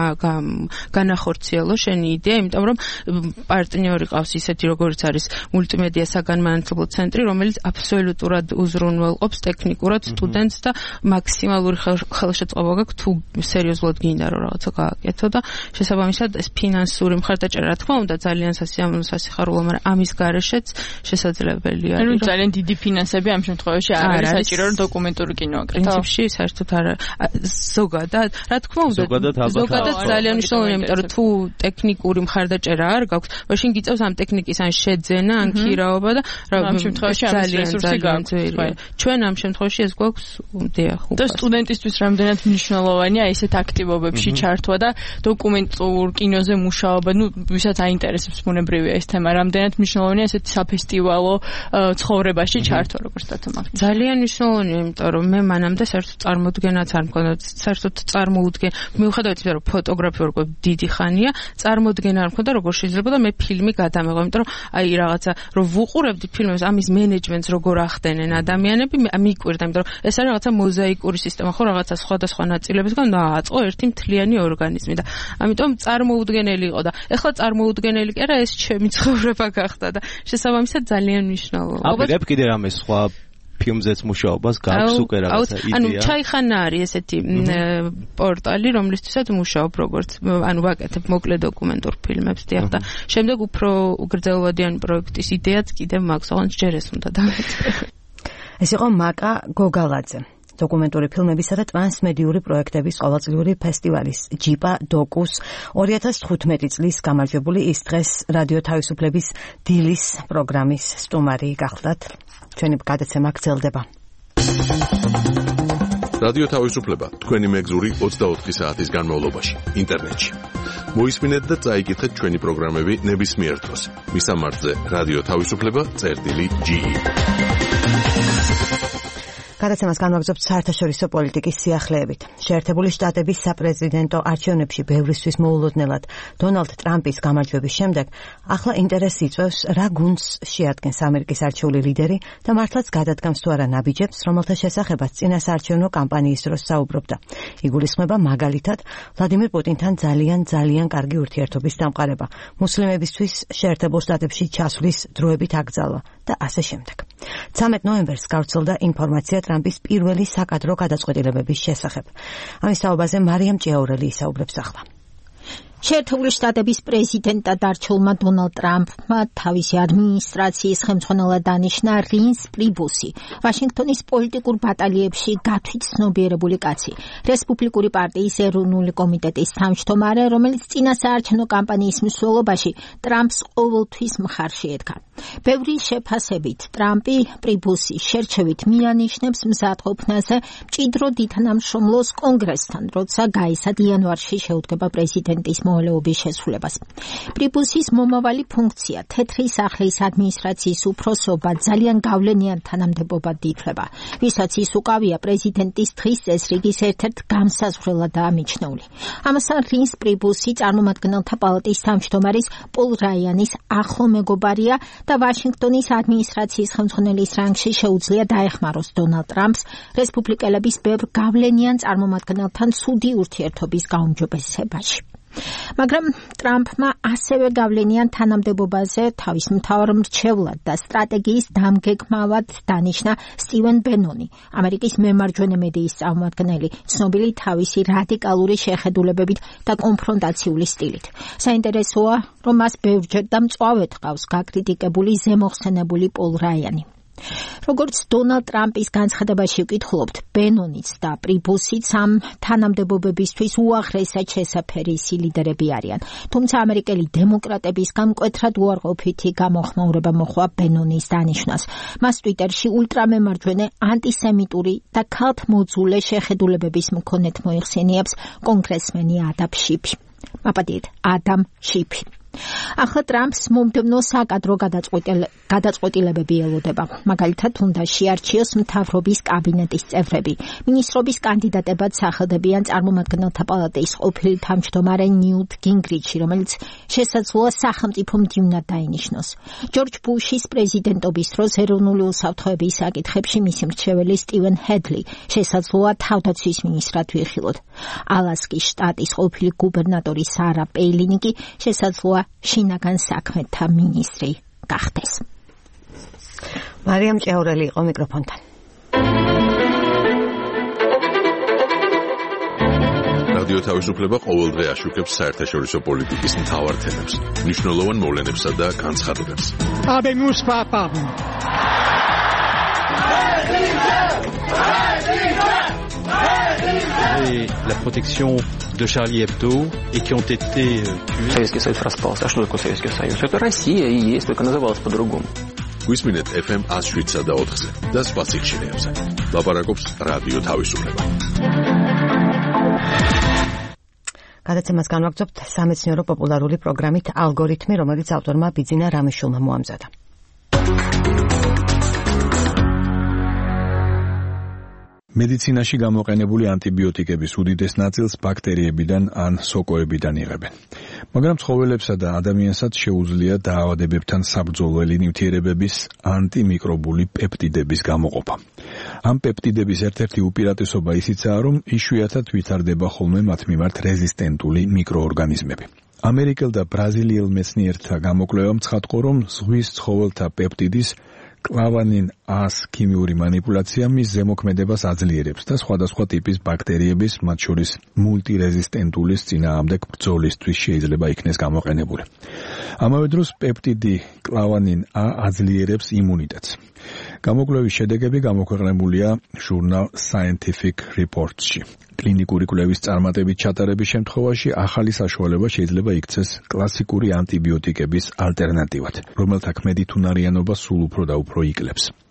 [SPEAKER 21] განახორციელო შენი იდეა, იმიტომ რომ პარტნიორი ყავს ისეთი, როგორც არის მულტიმედია საგანმანათლებლო ცენტრი, რომელიც აბსოლუტურად უზრუნველყოფს ტექნიკურად სტუდენტს და მაქსიმალური ხელშეწყობა გაქვს თუ სერიოზულად გინდა რომ რაღაცა გააკეთო და შესაბამისად ეს ფინანსური მხარდაჭერა რა თქმა უნდა ძალიან სასიამოვნო სასიხარულო, მაგრამ ამის გარეშეც შესაძლებელი არის.
[SPEAKER 4] ანუ ძალიან დიდი ფინანსები ამ შემთხვევაში არ არის საჭირო რომ დოკუმენტური კინო აკეთო.
[SPEAKER 21] პრინციპში საერთოდ არა. ზოგადად, რა თქმა უნდა, ზოგადად ძალიან მნიშვნელოვანია, იმიტომ რომ თუ ტექნიკური მხარდაჭერა არ გაქვს, მაშინ გიწევს ამ ტექნიკის ან შეძენა, ან ქირაობა და
[SPEAKER 4] ამ შემთხვევაში ამის რესურსი გაქვს.
[SPEAKER 21] ჩვენ ამ შემთხვევაში ეს გვაქვს დიახ.
[SPEAKER 4] და სტუდენტისთვის რამდენად მნიშვნელოვანია ესეთ აქტივობებში ჩართვა და დოკუმენტურ კინოზე მუშაობა, ну, ვისაც აინტერესებს ბუნებრივია ეს თემა, რამდენად მნიშვნელოვანია ესეთ საფესტივალო ცხოვრებაში ჩართვა, როგორც დათომა.
[SPEAKER 21] ძალიან მნიშვნელოვანია, იმიტომ რომ მე მანამდე საერთოდ წარმოდგენაც არ მქონდა, საერთოდ წარმოუდგენ, მიუხედავად იმისა, რომ ფოტოგრაფია როგორ დიდი ხანია, წარმოდგენა არ მქონდა, როგორ შეიძლება და მე ფილმი გადამეღო, იმიტომ რომ აი რაღაცა რომ ვუყურებდი ფილმებს, ამის მენეჯმენტს როგორ ახდენენ ადამიანები, მიკვირდა, იმიტომ რომ ეს არის რაღაცა მოზაიკური სისტემა, ხო, რაღაცა სხვადასხვა ნაწილებისგან დააწყო ერთი მთლიანი ორგანიზმი და ამიტომ წარმოუდგენელი იყო და ეხლა წარმოუდგენელი კი არა, ეს ჩემი ცხოვრება გახდა და შესაბამისად ძალიან მნიშვნელოვანია.
[SPEAKER 20] აპირებ კიდე რამე სხვა ფილმზეც მუშაობას გაქვს უკვე რაღაცა იდეა.
[SPEAKER 21] ანუ ჩაიხანა არის ესეთი პორტალი, რომლისთვისაც მუშაობ როგორც, ანუ ვაკეთებ მოკლე დოკუმენტურ ფილმებს, დიახ და შემდეგ უფრო გრძელვადიანი პროექტის იდეაც კიდევ მაქვს, ოღონდ ჯერ ეს უნდა დავეწყო.
[SPEAKER 2] ეს იყო მაკა გოგალაძე. დოკუმენტური ფილმებისა და ტრანსმედიური პროექტების ყოველწლიური ფესტივალის ჯიპა დოკუს ორი ათას თხუთმეტი წლის გამარჯვებული ის დღეს რადიო თავისუფლების დილის პროგრამის სტუმარი გახლდათ. ჩვენი გადაცემა გრძელდება.
[SPEAKER 1] რადიო თავისუფლება თქვენი მეგზური ოცდაოთხი საათის განმავლობაში ინტერნეტში. მოისმინეთ და წაიკითხეთ ჩვენი პროგრამები ნებისმიერ დროს. მისამართზე რადიო თავისუფლება წერტილი ჯი ი.
[SPEAKER 2] გადაცემას განვაგრძობთ საერთაშორისო პოლიტიკის სიახლეებით. შეერთებული შტატების საპრეზიდენტო არჩევნებში ბევრისთვის მოულოდნელად დონალდ ტრამპის გამარჯვების შემდეგ ახლა ინტერესი იწვევს, რა გუნდს შეადგენს ამერიკის არჩეული ლიდერი და მართლაც გადადგამს თუ არა ნაბიჯებს, რომელთა შესახებაც წინასაარჩევნო კამპანიის დროს საუბრობდა. იგულისხმება მაგალითად ვლადიმერ პუტინთან ძალიან ძალიან კარგი ურთიერთობის დამყარება, მუსლიმებისთვის შეერთებულ შტატებში ჩასვლის დროებით აკრძალვა და ასე შემდეგ. ცამეტ ნოემბერს გავრცელდა ინფორმაცია ტრამპის პირველი საკადრო გადაწყვეტილებების შესახებ. ამის თაობაზე მარიამ ჭიაურელი ისაუბრებს ახლა. შეერთებული შტატების პრეზიდენტად არჩეულმა დონალდ ტრამპმა თავისი ადმინისტრაციის ხელმძღვანელად დანიშნა რინს პრიბუსი, ვაშინგტონის პოლიტიკურ ბატალიებში გათვით ცნობიერებული კაცი, რესპუბლიკური პარტიის ეროვნული კომიტეტის თავმჯდომარე, რომელიც წინასაარჩევნო კამპანიის მსვლელობაში ტრამპს ყოველთვის მხარში ედგა. ბევრი შეფასებით ტრამპი პრიბუსის შერჩევით მიანიშნებს მზადყოფნაზე მჭიდრო თანამშრომლოს კონგრესთან, როცა გაისად იანვარში შეუდგება პრეზიდენტის მოვალეობის შესრულებას. პრიბუსის მომავალი ფუნქცია თეთრი სახლის ადმინისტრაციის უფროსობა ძალიან გავლენიან თანამდებობად ითვლება, ვისაც ის უკავია პრეზიდენტის დღის წესრიგის ერთ-ერთ გამსაზღვრელადაა მიჩნეული. ამასთან რინს პრიბუსი წარმომადგენელთა პალატის თავმჯდომარის პოლ რაიანის ახლო მეგობარია და ვაშინგტონის ადმინისტრაციის ხელმძღვანელის რანგში შეუძლია დაეხმაროს დონალდ ტრამპს რესპუბლიკელების ბევრ გავლენიან წარმომადგენელთან ცუდი ურთიერთობის გაუმჯობესებაში. მაგრამ ტრამპმა ასევე გავლენიან თანამდებობაზე თავის მთავარ მრჩევლად და სტრატეგიის დამგეგმავად დანიშნა სტივენ ბენონი, ამერიკის მემარჯვენე მედიის წარმომადგენელი, ცნობილი თავისი რადიკალური შეხედულებებით და კონფრონტაციული სტილით. საინტერესოა, რომ მას ბევრჯერ და მწვავედ ჰყავს გაკრიტიკებული ზემოხსენებული პოლ რაიანი. როგორც დონალდ ტრამპის განცხადებაში ვკითხულობთ, ბენონიც და პრიბუსიც ამ თანამდებობებისთვის უაღრესად შესაფერისი ლიდერები არიან. თუმცა ამერიკელი დემოკრატებისგან მკვეთრად უარყოფითი გამოხმაურება მოჰყვა ბენონის დანიშვნას. მას ტვიტერში ულტრამემარჯვენე, ანტისემიტური და ქალთმოძულე შეხედულებების მქონედ მოიხსენიებს კონგრესმენი ადამ შიფი. მაპატიეთ, ადამ შიფი. ახლა ტრამპს მომდევნო საკადრო გადაწყვეტილებები ელოდება. მაგალითად, უნდა შეარჩიოს მთავრობის კაბინეტის წევრები. მინისტრობის კანდიდატებად სახელდებიან წარმომადგენელთა პალატის ყოფილი თავმჯდომარე ნიუტ გინგრიჩი, რომელიც შესაძლოა სახელმწიფო მდივნად დაინიშნოს. ჯორჯ ბუშის პრეზიდენტობის დროს ეროვნული უსაფრთხოების საკითხებში მისი მრჩეველი სტივენ ჰედლი შესაძლოა თავდაცვის მინისტრად ვიხილოთ. ალასკის შტატის ყოფილი გუბერნატორი სარა პეილინი კი შესაძლოა შინაგან საქმეთა მინისტრი გახდეს. მარიამ ჭეაურელი იყო მიკროფონთან.
[SPEAKER 1] რადიო თავისუფლება ყოველდღე აშუქებს საერთაშორისო პოლიტიკის მთავარ თემებს, მნიშვნელოვან მოვლენებსა და განცხადებებს.
[SPEAKER 9] Habemus papam.
[SPEAKER 22] Et la protection de Charlie Hebdo et qui ont été tués.
[SPEAKER 23] Советский Союз распался. А что такое Советский Союз? Это Россия и есть, только называлась по-другому.
[SPEAKER 1] გვისმინეთ ეფ ემ one oh seven და ოთხზე და სხვა სიხშირეებზე. ლაპარაკობს რადიო თავისუფლება.
[SPEAKER 2] გადაცემას განვაგრძობთ სამეცნიერო პოპულარული პროგრამით ალგორითმი, რომელიც ავტორმა ბიძინა რამიშულმა მოამზადა.
[SPEAKER 12] მედიცინაში გამოყენებული ანტიბიოტიკების უდიდეს ნაწილს ბაქტერიებიდან ან სოკოებიდან იღებენ. მაგრამ ცხოველებსა და ადამიანსაც შეუძლია დაავადებებთან საბრძოლველი ნივთიერებების ანტიმიკრობული პეპტიდების გამოყოფა. ამ პეპტიდების ერთ-ერთი უპირატესობა ისიცაა, რომ იშვიათად ვითარდება ხოლმე მათ მიმართ რეზისტენტული მიკროორგანიზმები. ამერიკელ და ბრაზილიელ მეცნიერთა გამოკვლევამ ცხადყო, რომ ზღვის ცხოველთა პეპტიდის კლავანინ A-ს ქიმიური манипуляცია მის ზემოქმედებას აძლიერებს და სხვადასხვა ტიპის ბაქტერიების, მათ შორის მულტირეზისტენტულის წინააღმდეგ ბრძოლისთვის შეიძლება იქნეს გამოყენებული. ამავე დროს პეპტიდი კლავანინ A აძლიერებს იმუნიტეტს. გამოკვლევის შედეგები გამოქვეყნებულია ჟურნალ Scientific Reports-ში. კლინიკური კვლევის წარმატებით ჩატარების შემთხვევაში ახალი საშუალება შეიძლება იქცეს კლასიკური ანტიბიოტიკების ალტერნატივად, რომელთა ქმედითუნარიანობა სულ უფრო და უფრო იკლებს.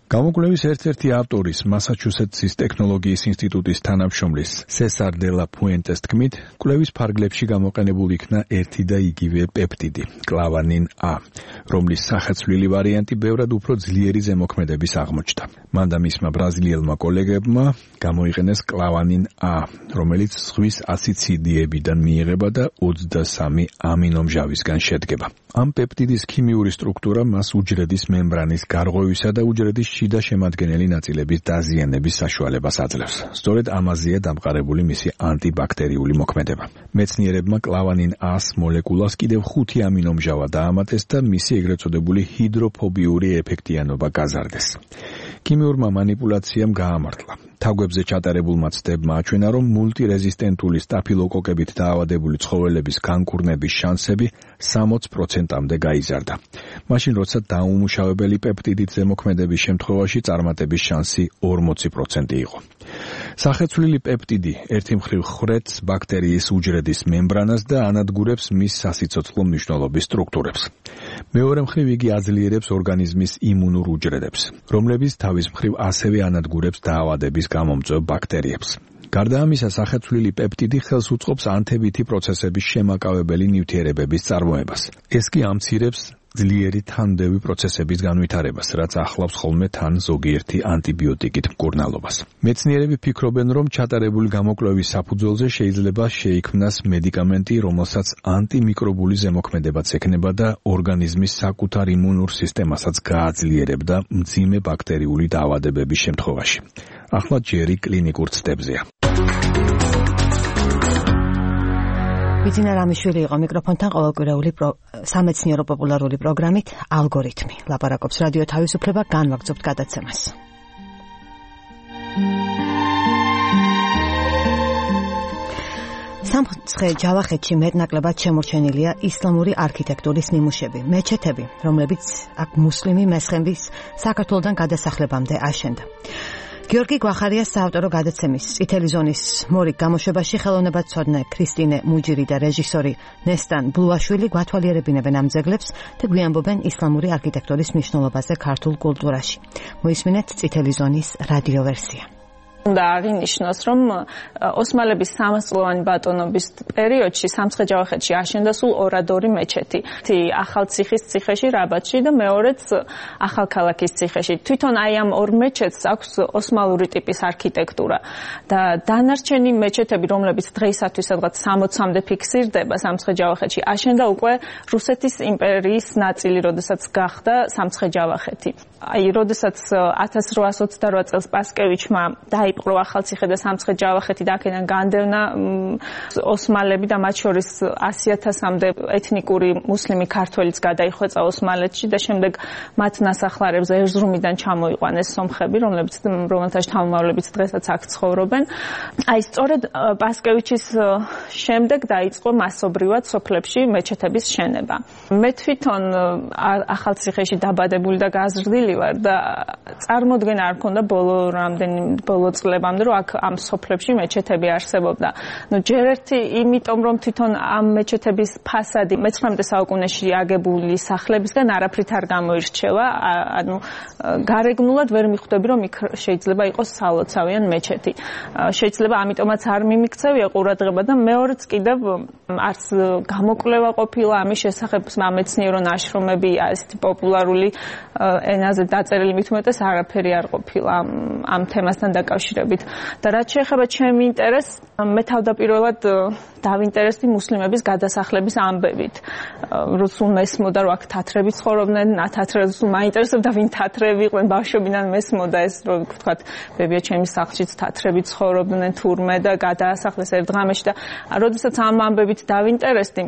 [SPEAKER 12] გამოკვლევის ერთ-ერთი ავტორის, მასაჩუსეტსის ტექნოლოგიის ინსტიტუტის თანამშრომლის სესარ დე ლა ფუენტეს თქმით, კვლევის ფარგლებში გამოყენებულ იქნა ერთი და იგივე პეპტიდი, კლავანინ A, რომლის სახეცვლილი ვარიანტი ბევრად უფრო ძლიერი ზემოქმედების აღმოჩნდა. მან და მისმა ბრაზილიელმა კოლეგებმა გამოიყენეს კლავანინ A, რომელიც ზღვის აციდიებიდან მიიღება და ოცდასამი ამინომჟავისგან შედგება. ამ პეპტიდის ქიმიური სტრუქტურა მას უჯრედის მემბრანის გარღვევისა და უჯრედის შიდა შემადგენელი ნაწილების დაზიანების საშუალებას აძლევს. სწორედ ამაზეა დამყარებული მისი ანტიბაქტერიული მოქმედება. მეცნიერებმა კლავანინ A-ს მოლეკულას კიდევ ხუთი ამინომჟავა დაამატეს და მისი ეგრეთ წოდებული ჰიდროფობიური ეფექტიანობა გაზარდეს. ქიმიურმა მანიპულაციამ გაამართლა. თაგვებზე ჩატარებულმა ცდებმა აჩვენა, რომ მულტირეზისტენტული სტაფილოკოკებით დაავადებული ცხოველების განკურნების შანსები სამოც პროცენტამდე გაიზარდა. მაშინ, როცა დაუმუშავებელი პეპტიდით ზემოქმედების შემთხვევაში წარმატების შანსი ორმოცი პროცენტი იყო. სახეცვლილი პეპტიდი ერთი მხრივ ხრეთს ბაქტერიის უჯრედის მემბრანას და ანადგურებს მის სასიცოცხლო მნიშვნელობის სტრუქტურებს. მეორე მხრივ იგი აძლიერებს ორგანიზმის იმუნურ უჯრედებს, რომლებიც თავის მხრივ ასევე ანადგურებს დაავადების გამომწვევ ბაქტერიებს. გარდა ამისა, სახეცვლილი პეპტიდი ხელს უწყობს ანთებითი პროცესების შემაკავებელი ნივთიერებების წარმოებას. ეს კი ამცირებს ძლიერი თანდევი პროცესების განვითარებას, რაც ახლავს ხოლმე თან ზოგიერთი ანტიბიოტიკით მკურნალობას. მეცნიერები ფიქრობენ, რომ ჩატარებული გამოკვლევის საფუძველზე შეიძლება შეიქმნას მედიკამენტი, რომელსაც ანტიმიკრობული ზემოქმედებაც ექნება და ორგანიზმის საკუთარ იმუნურ სისტემასაც გააძლიერებდა მძიმე ბაქტერიული დაავადებების შემთხვევაში. ახლა ჯერი კლინიკურ ცდებზეა. ბიძინა რამიშვილი იყო მიკროფონთან ყოველკვირეული სამეცნიერო პოპულარული პროგრამით ალგორითმი. ლაპარაკობს რადიო თავისუფლება, განვაგრძობთ გადაცემას. სამცხე ჯავახეთში მეტნაკლებად შემორჩენილია ისლამური არქიტექტურის ნიმუშები, მეჩეთები, რომლებიც აქ მუსლიმი მესხების საქართველოდან გადასახლებამდე აშენდა. გიორგი გვახარიას საავტორო გადაცემის წითელი ზონის მორიგ გამოშვებაში ხელოვნებაცოდნე ქრისტინე მუჯირი და რეჟისორი ნესტან ბლუაშვილი გვათვალიერებინებენ ამ ძეგლებს და გვიამბობენ ისლამური არქიტექტურის მნიშვნელობაზე ქართულ კულტურაში. მოისმინეთ წითელი ზონის რადიო ვერსია. უნდა აღინიშნოს, რომ ოსმალების სამასწლოვანი ბატონობის პერიოდში სამცხე-ჯავახეთში აშენდა სულ ორადორი მეჩეთი. ახალციხის ციხეში, რაბათში და მეორეც ახალქალაქის ციხეში. თვითონ აი ამ ორ მეჩეთს აქვს ოსმალური ტიპის არქიტექტურა და დანარჩენი მეჩეთები, რომლებიც დღეისათვის სადღაც სამოცამდე ფიქსირდება სამცხე-ჯავახეთში, აშენდა უკვე რუსეთის იმპერიის ნაწილი, როდესაც გახდა სამცხე-ჯავახეთი. აი, როდესაც ათას რვაას ოცდარვა წელს პასკევიჩმა დაიპყრო ახალციხე და სამცხე-ჯავახეთი და აქედან განდევნა ოსმალები და მათ შორის ასი ათასამდე ეთნიკური მუსლიმი ქართველიც გადაიხვეწა ოსმალეთში და შემდეგ მათ ნასახლარებზე ერზრუმიდან ჩამოიყვანეს სომხები, რომლებიც რომელთა შთამომავლებიც დღესაც აქ ცხოვრობენ. აი, სწორედ პასკევიჩის შემდეგ დაიწყო მასობრივად სოფლებში მეჩეთების შენება. მე თვითონ ახალციხეში დაბადებული და გაზრდილი ვარ და წარმოდგენა არ მქონდა ბოლო რამდენი ბოლო წლებამდე, რომ აქ ამ სოფლებში მეჩეთები არსებობდა. ნუ ჯერ ერთი იმიტომ, რომ თვითონ ამ მეჩეთების ფასადი მეცხრამეტე საუკუნეში აგებული სახლებისგან არაფრით არ გამოირჩევა, ანუ გარეგნულად ვერ მიხვდები, რომ იქ შეიძლება იყოს სალოცავი ან მეჩეთი. შეიძლება ამიტომაც არ მიმიქცევია ყურადღება და მეორეც კიდევ არც გამოკვლევა ყოფილა ამის შესახებ, სამეცნიერო ნაშრომები, ასეთი პოპულარული ენაზე დაწერილი მით უმეტეს არაფერი არ ყოფილა ამ თემასთან დაკავშირებით. და რაც შეეხება ჩემ ინტერესს, მე თავდაპირველად დავინტერესდი მუსლიმების გადასახლების ამბებით. რუსულ მესმოდა, რომ აქ თათრები ცხოვრობდნენ, ათათრებს მაინტერესებდა ვინ თათრები იყვნენ, ბავშვობიდან მესმოდა ეს, რომ ვთქვათ, ბებია ჩემის სახლშიც თათრები ცხოვრობდნენ თურმე და გადაასახლეს ერთ ღამეში და როდესაც ამ ამბებით დავინტერესდი,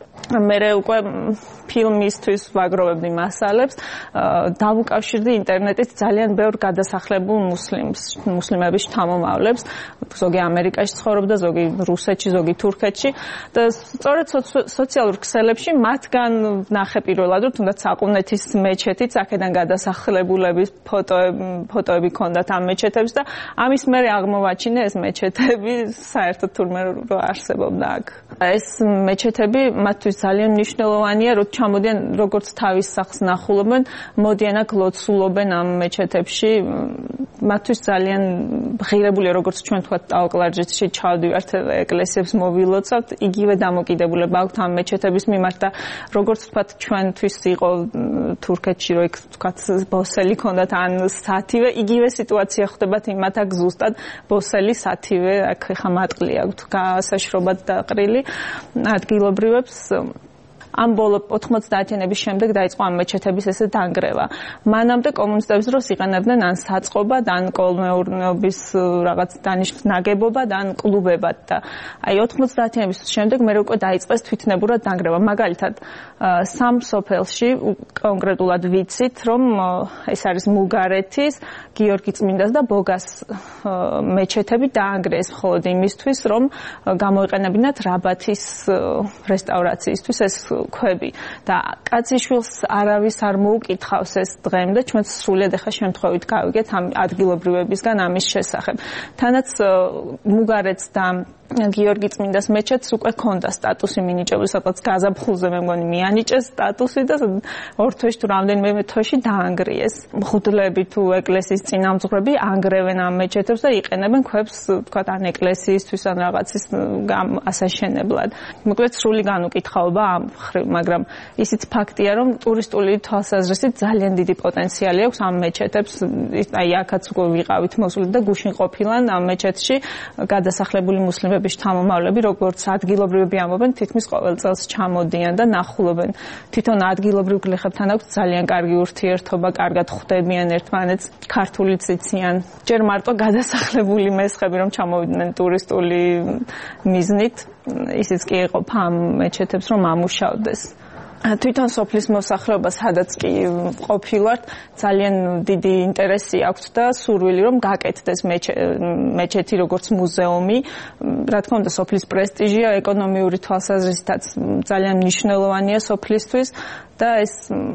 [SPEAKER 12] მე უკვე ფილმისთვის ვაგროვებდი მასალებს, დავუკავშირდი ინტერნეტით ძალიან ბევრ გადასახლებულ მუსლიმს, მუსლიმების შთამომავლებს, ზოგი ამერიკაში ცხოვრობდა, ზოგი რუსეთში, ზოგი თურქეთში და სწორედ სოციალურ ქსელებში მათგან ნახე პირველად, რომ თუნდაც საყუნეთის მეჩეთიც აქედან გადასახლებულების ფოტოები, ფოტოები ქონდათ ამ მეჩეთებს და ამის მერე აღმოვაჩინე ეს მეჩეთები საერთოდ თურმე რო არსებობდა აქ.
[SPEAKER 7] ეს მეჩეთები მათთვის ძალიან მნიშვნელოვანია, რომ ჩამოდიან როგორც თავის სახლს ნახულობენ, მოდიან აქ ლოცულობენ ამ მეჩეთებში. მათთვის ძალიან ღირებულია, როგორც ჩვენ თქვათ ტაოკლარჯეთში ჩავდივართ ეკლესიებს მოვილოცავთ, იგივე დამოკიდებულება აქვთ ამ მეჩეთების მიმართ და როგორც თქვათ ჩვენთვის იყო თურქეთში, რომ იქ თქვათ ბოსელი ქონდათ ან სათივე, იგივე სიტუაცია ხდებათ იმათ აქ ზუსტად ბოსელი სათივე, აქ ხა მატყლი აქვთ გასაშრობად დაყრილი ადგილობრივებს. ამ ბოლო ოთხმოცდაათიანების შემდეგ დაიწყო ამ მეჩეთების ესე დანგრევა. მანამდე კომუნისტების დროს იყენებდნენ ან საწყობად, ან კოლმეურნეობის რაღაც დანიშნულ ნაგებობად, ან კლუბებად და აი ოთხმოცდაათიანების შემდეგ მე უკვე დაიწყეს თვითნებურად დანგრევა. მაგალითად, სამ სოფელში კონკრეტულად ვიცით, რომ ეს არის მუგარეთის, გიორგი წმინდას და ბოგას მეჩეთები დაანგრიეს მხოლოდ იმისთვის, რომ გამოიყენებინათ რაბათის რესტავრაციისთვის ეს ქვები და კაციშვილს არავის არ მოუკითხავს ეს დღემდე, ჩვენ სრულად ახლა შემთხვევით გავიგეთ ამ ადგილობრივებისგან ამის შესახებ. თანაც მუგარეთს და გიორგი წმინდას მეჩეთს უკვე ქონდა სტატუსი მინიჭებული, სადაც გაზაფხულზე მე მგონი მიანიჭეს სტატუსი და ორ თვეში თუ რამდენიმე თვეში დაანგრიეს. მღვდლები თუ ეკლესიის წინამძღვრები ანგრევენ ამ მეჩეთებს და იყენებენ ქვებს, თქვათ, ან ეკლესიისთვის ან რაღაცის ასაშენებლად. მოკლედ სრული განუკითხაობა ამ ხრივ, მაგრამ ისიც ფაქტია, რომ ტურისტული თვალსაზრისით ძალიან დიდი პოტენციალი აქვს ამ მეჩეთებს. აი აქაც უკვე ვიყავით მოსული და გუშინ ყოფილან ამ მეჩეთში გადასახლებული მუსლიმები შთამომავლები, როგორც ადგილობრივები ამბობენ, თითქმის ყოველ წელს ჩამოდიან და ნახულობენ. თვითონ ადგილობრივ გლეხებთან აქვს ძალიან კარგი ურთიერთობა, კარგად ხვდებიან ერთმანეთს, ქართულიც იციან. ჯერ მარტო გადასახლებული მესხები რომ ჩამოვიდნენ ტურისტული მიზნით, ისიც კი ეყოფა ამ მეჩეთებს რომ ამუშავდეს. თვითონ სოფლის მოსახლეობა სადაც კი ყოფილვართ, ძალიან დიდი ინტერესი აქვს და სურვილი რომ გაკეთდეს მეჩეთი როგორც მუზეუმი. რა თქმა უნდა, სოფლის პრესტიჟია, ეკონომიური თვალსაზრისითაც ძალიან მნიშვნელოვანია სოფლისთვის და ეს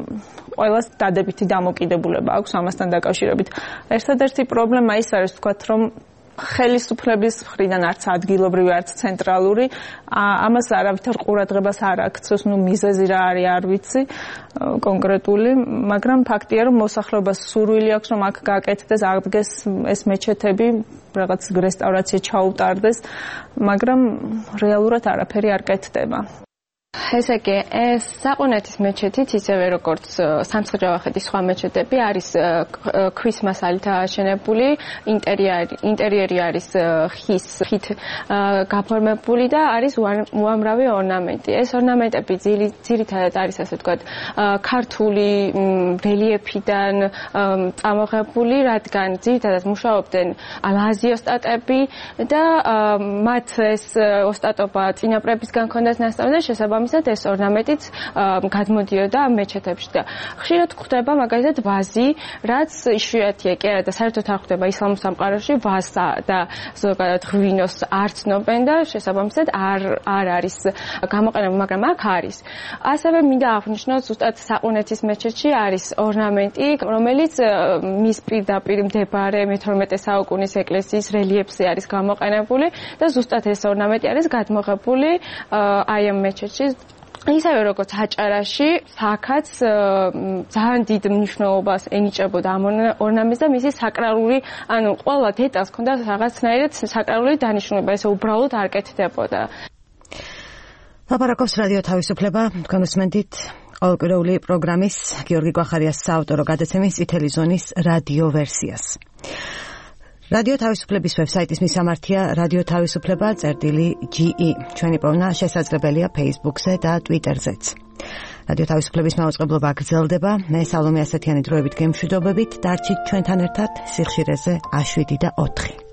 [SPEAKER 7] ყველას დადებითი დამოკიდებულება აქვს ამასთან დაკავშირებით. ერთადერთი პრობლემა ის არის, ვთქვათ, რომ ხელისუფლების მხრიდან არც ადგილობრივი, არც ცენტრალური ამას არავითარ ყურადღებას არ აქცევს, ნუ მიზეზი რა არის არ ვიცი კონკრეტული, მაგრამ ფაქტია, რომ მოსახლეობას სურვილი აქვს, რომ აქ გაკეთდეს, აღდგეს ეს მეჩეთები, რაღაც რესტავრაცია ჩაუტარდეს, მაგრამ რეალურად არაფერი არ კეთდება.
[SPEAKER 8] ესე იგი, ეს საყუნეთის მეჩეთით, ისევე როგორც სამცხე-ჯავახეთის სხვა მეჩეთები, არის ქვის მასალით აშენებული, ინტერიერი, ინტერიერი არის ხის ხით გაფორმებული და არის უამრავი ორნამენტი. ეს ორნამენტები ძირითადად არის, ასე ვთქვათ, ქართული რელიეფიდან წამოღებული, რადგან ძირითადად მუშაობდნენ ლაზი ოსტატები და მათ ეს ოსტატობა წინაპრებისგან ჰქონდათ ნასწავლი და შესაბამისად ეს ორნამენტიც გადმოდიოდა მეჩეთებში და ხშირად გვხვდება მაგალითად ვაზი, რაც იშვიათია კი არა და საერთოდ არ გვხვდება ისლამურ სამყაროში ვაზა და ზოგადად ღვინოს არ ცნობენ და შესაბამისად არ არ არის გამოყენებული, მაგრამ აქ არის. ასევე მინდა აღვნიშნოთ, ზუსტად საყუნეთის მეჩეთში არის ორნამენტი, რომელიც მის პირდაპირ მდებარე მეთორმეტე საუკუნის ეკლესიის რელიეფზე არის გამოყენებული და ზუსტად ეს ორნამენტი არის გადმოღებული აი ამ მეჩეთში. ისევე როგორც აჭარაში, აქაც ძალიან დიდ მნიშვნელობას ენიჭებოდა ამ ორნამენტს და მისი საკრალური, ანუ ყველა დეტალს ჰქონდა რაღაცნაირად საკრალური დანიშნულება, ესე უბრალოდ არ კეთდებოდა.
[SPEAKER 2] ლაპარაკობს რადიო თავისუფლება, თქვენ უსმენთ ყოველკვირეული პროგრამის გიორგი კვახარიას საავტორო გადაცემის წითელი ზონის რადიო ვერსიას. რადიო თავისუფლების ვებსაიტის მისამართია რადიო თავისუფლება წერტილი ჯი ი. ჩვენი პოვნა შესაძლებელია Facebook-ზე და Twitter-ზეც. რადიო თავისუფლების მაუწყებლობა გრძელდება. მე სალომე ასათიანი დროებით გემშვიდობებით, დარჩით ჩვენთან ერთად სიხშირეზე შვიდი და ოთხი.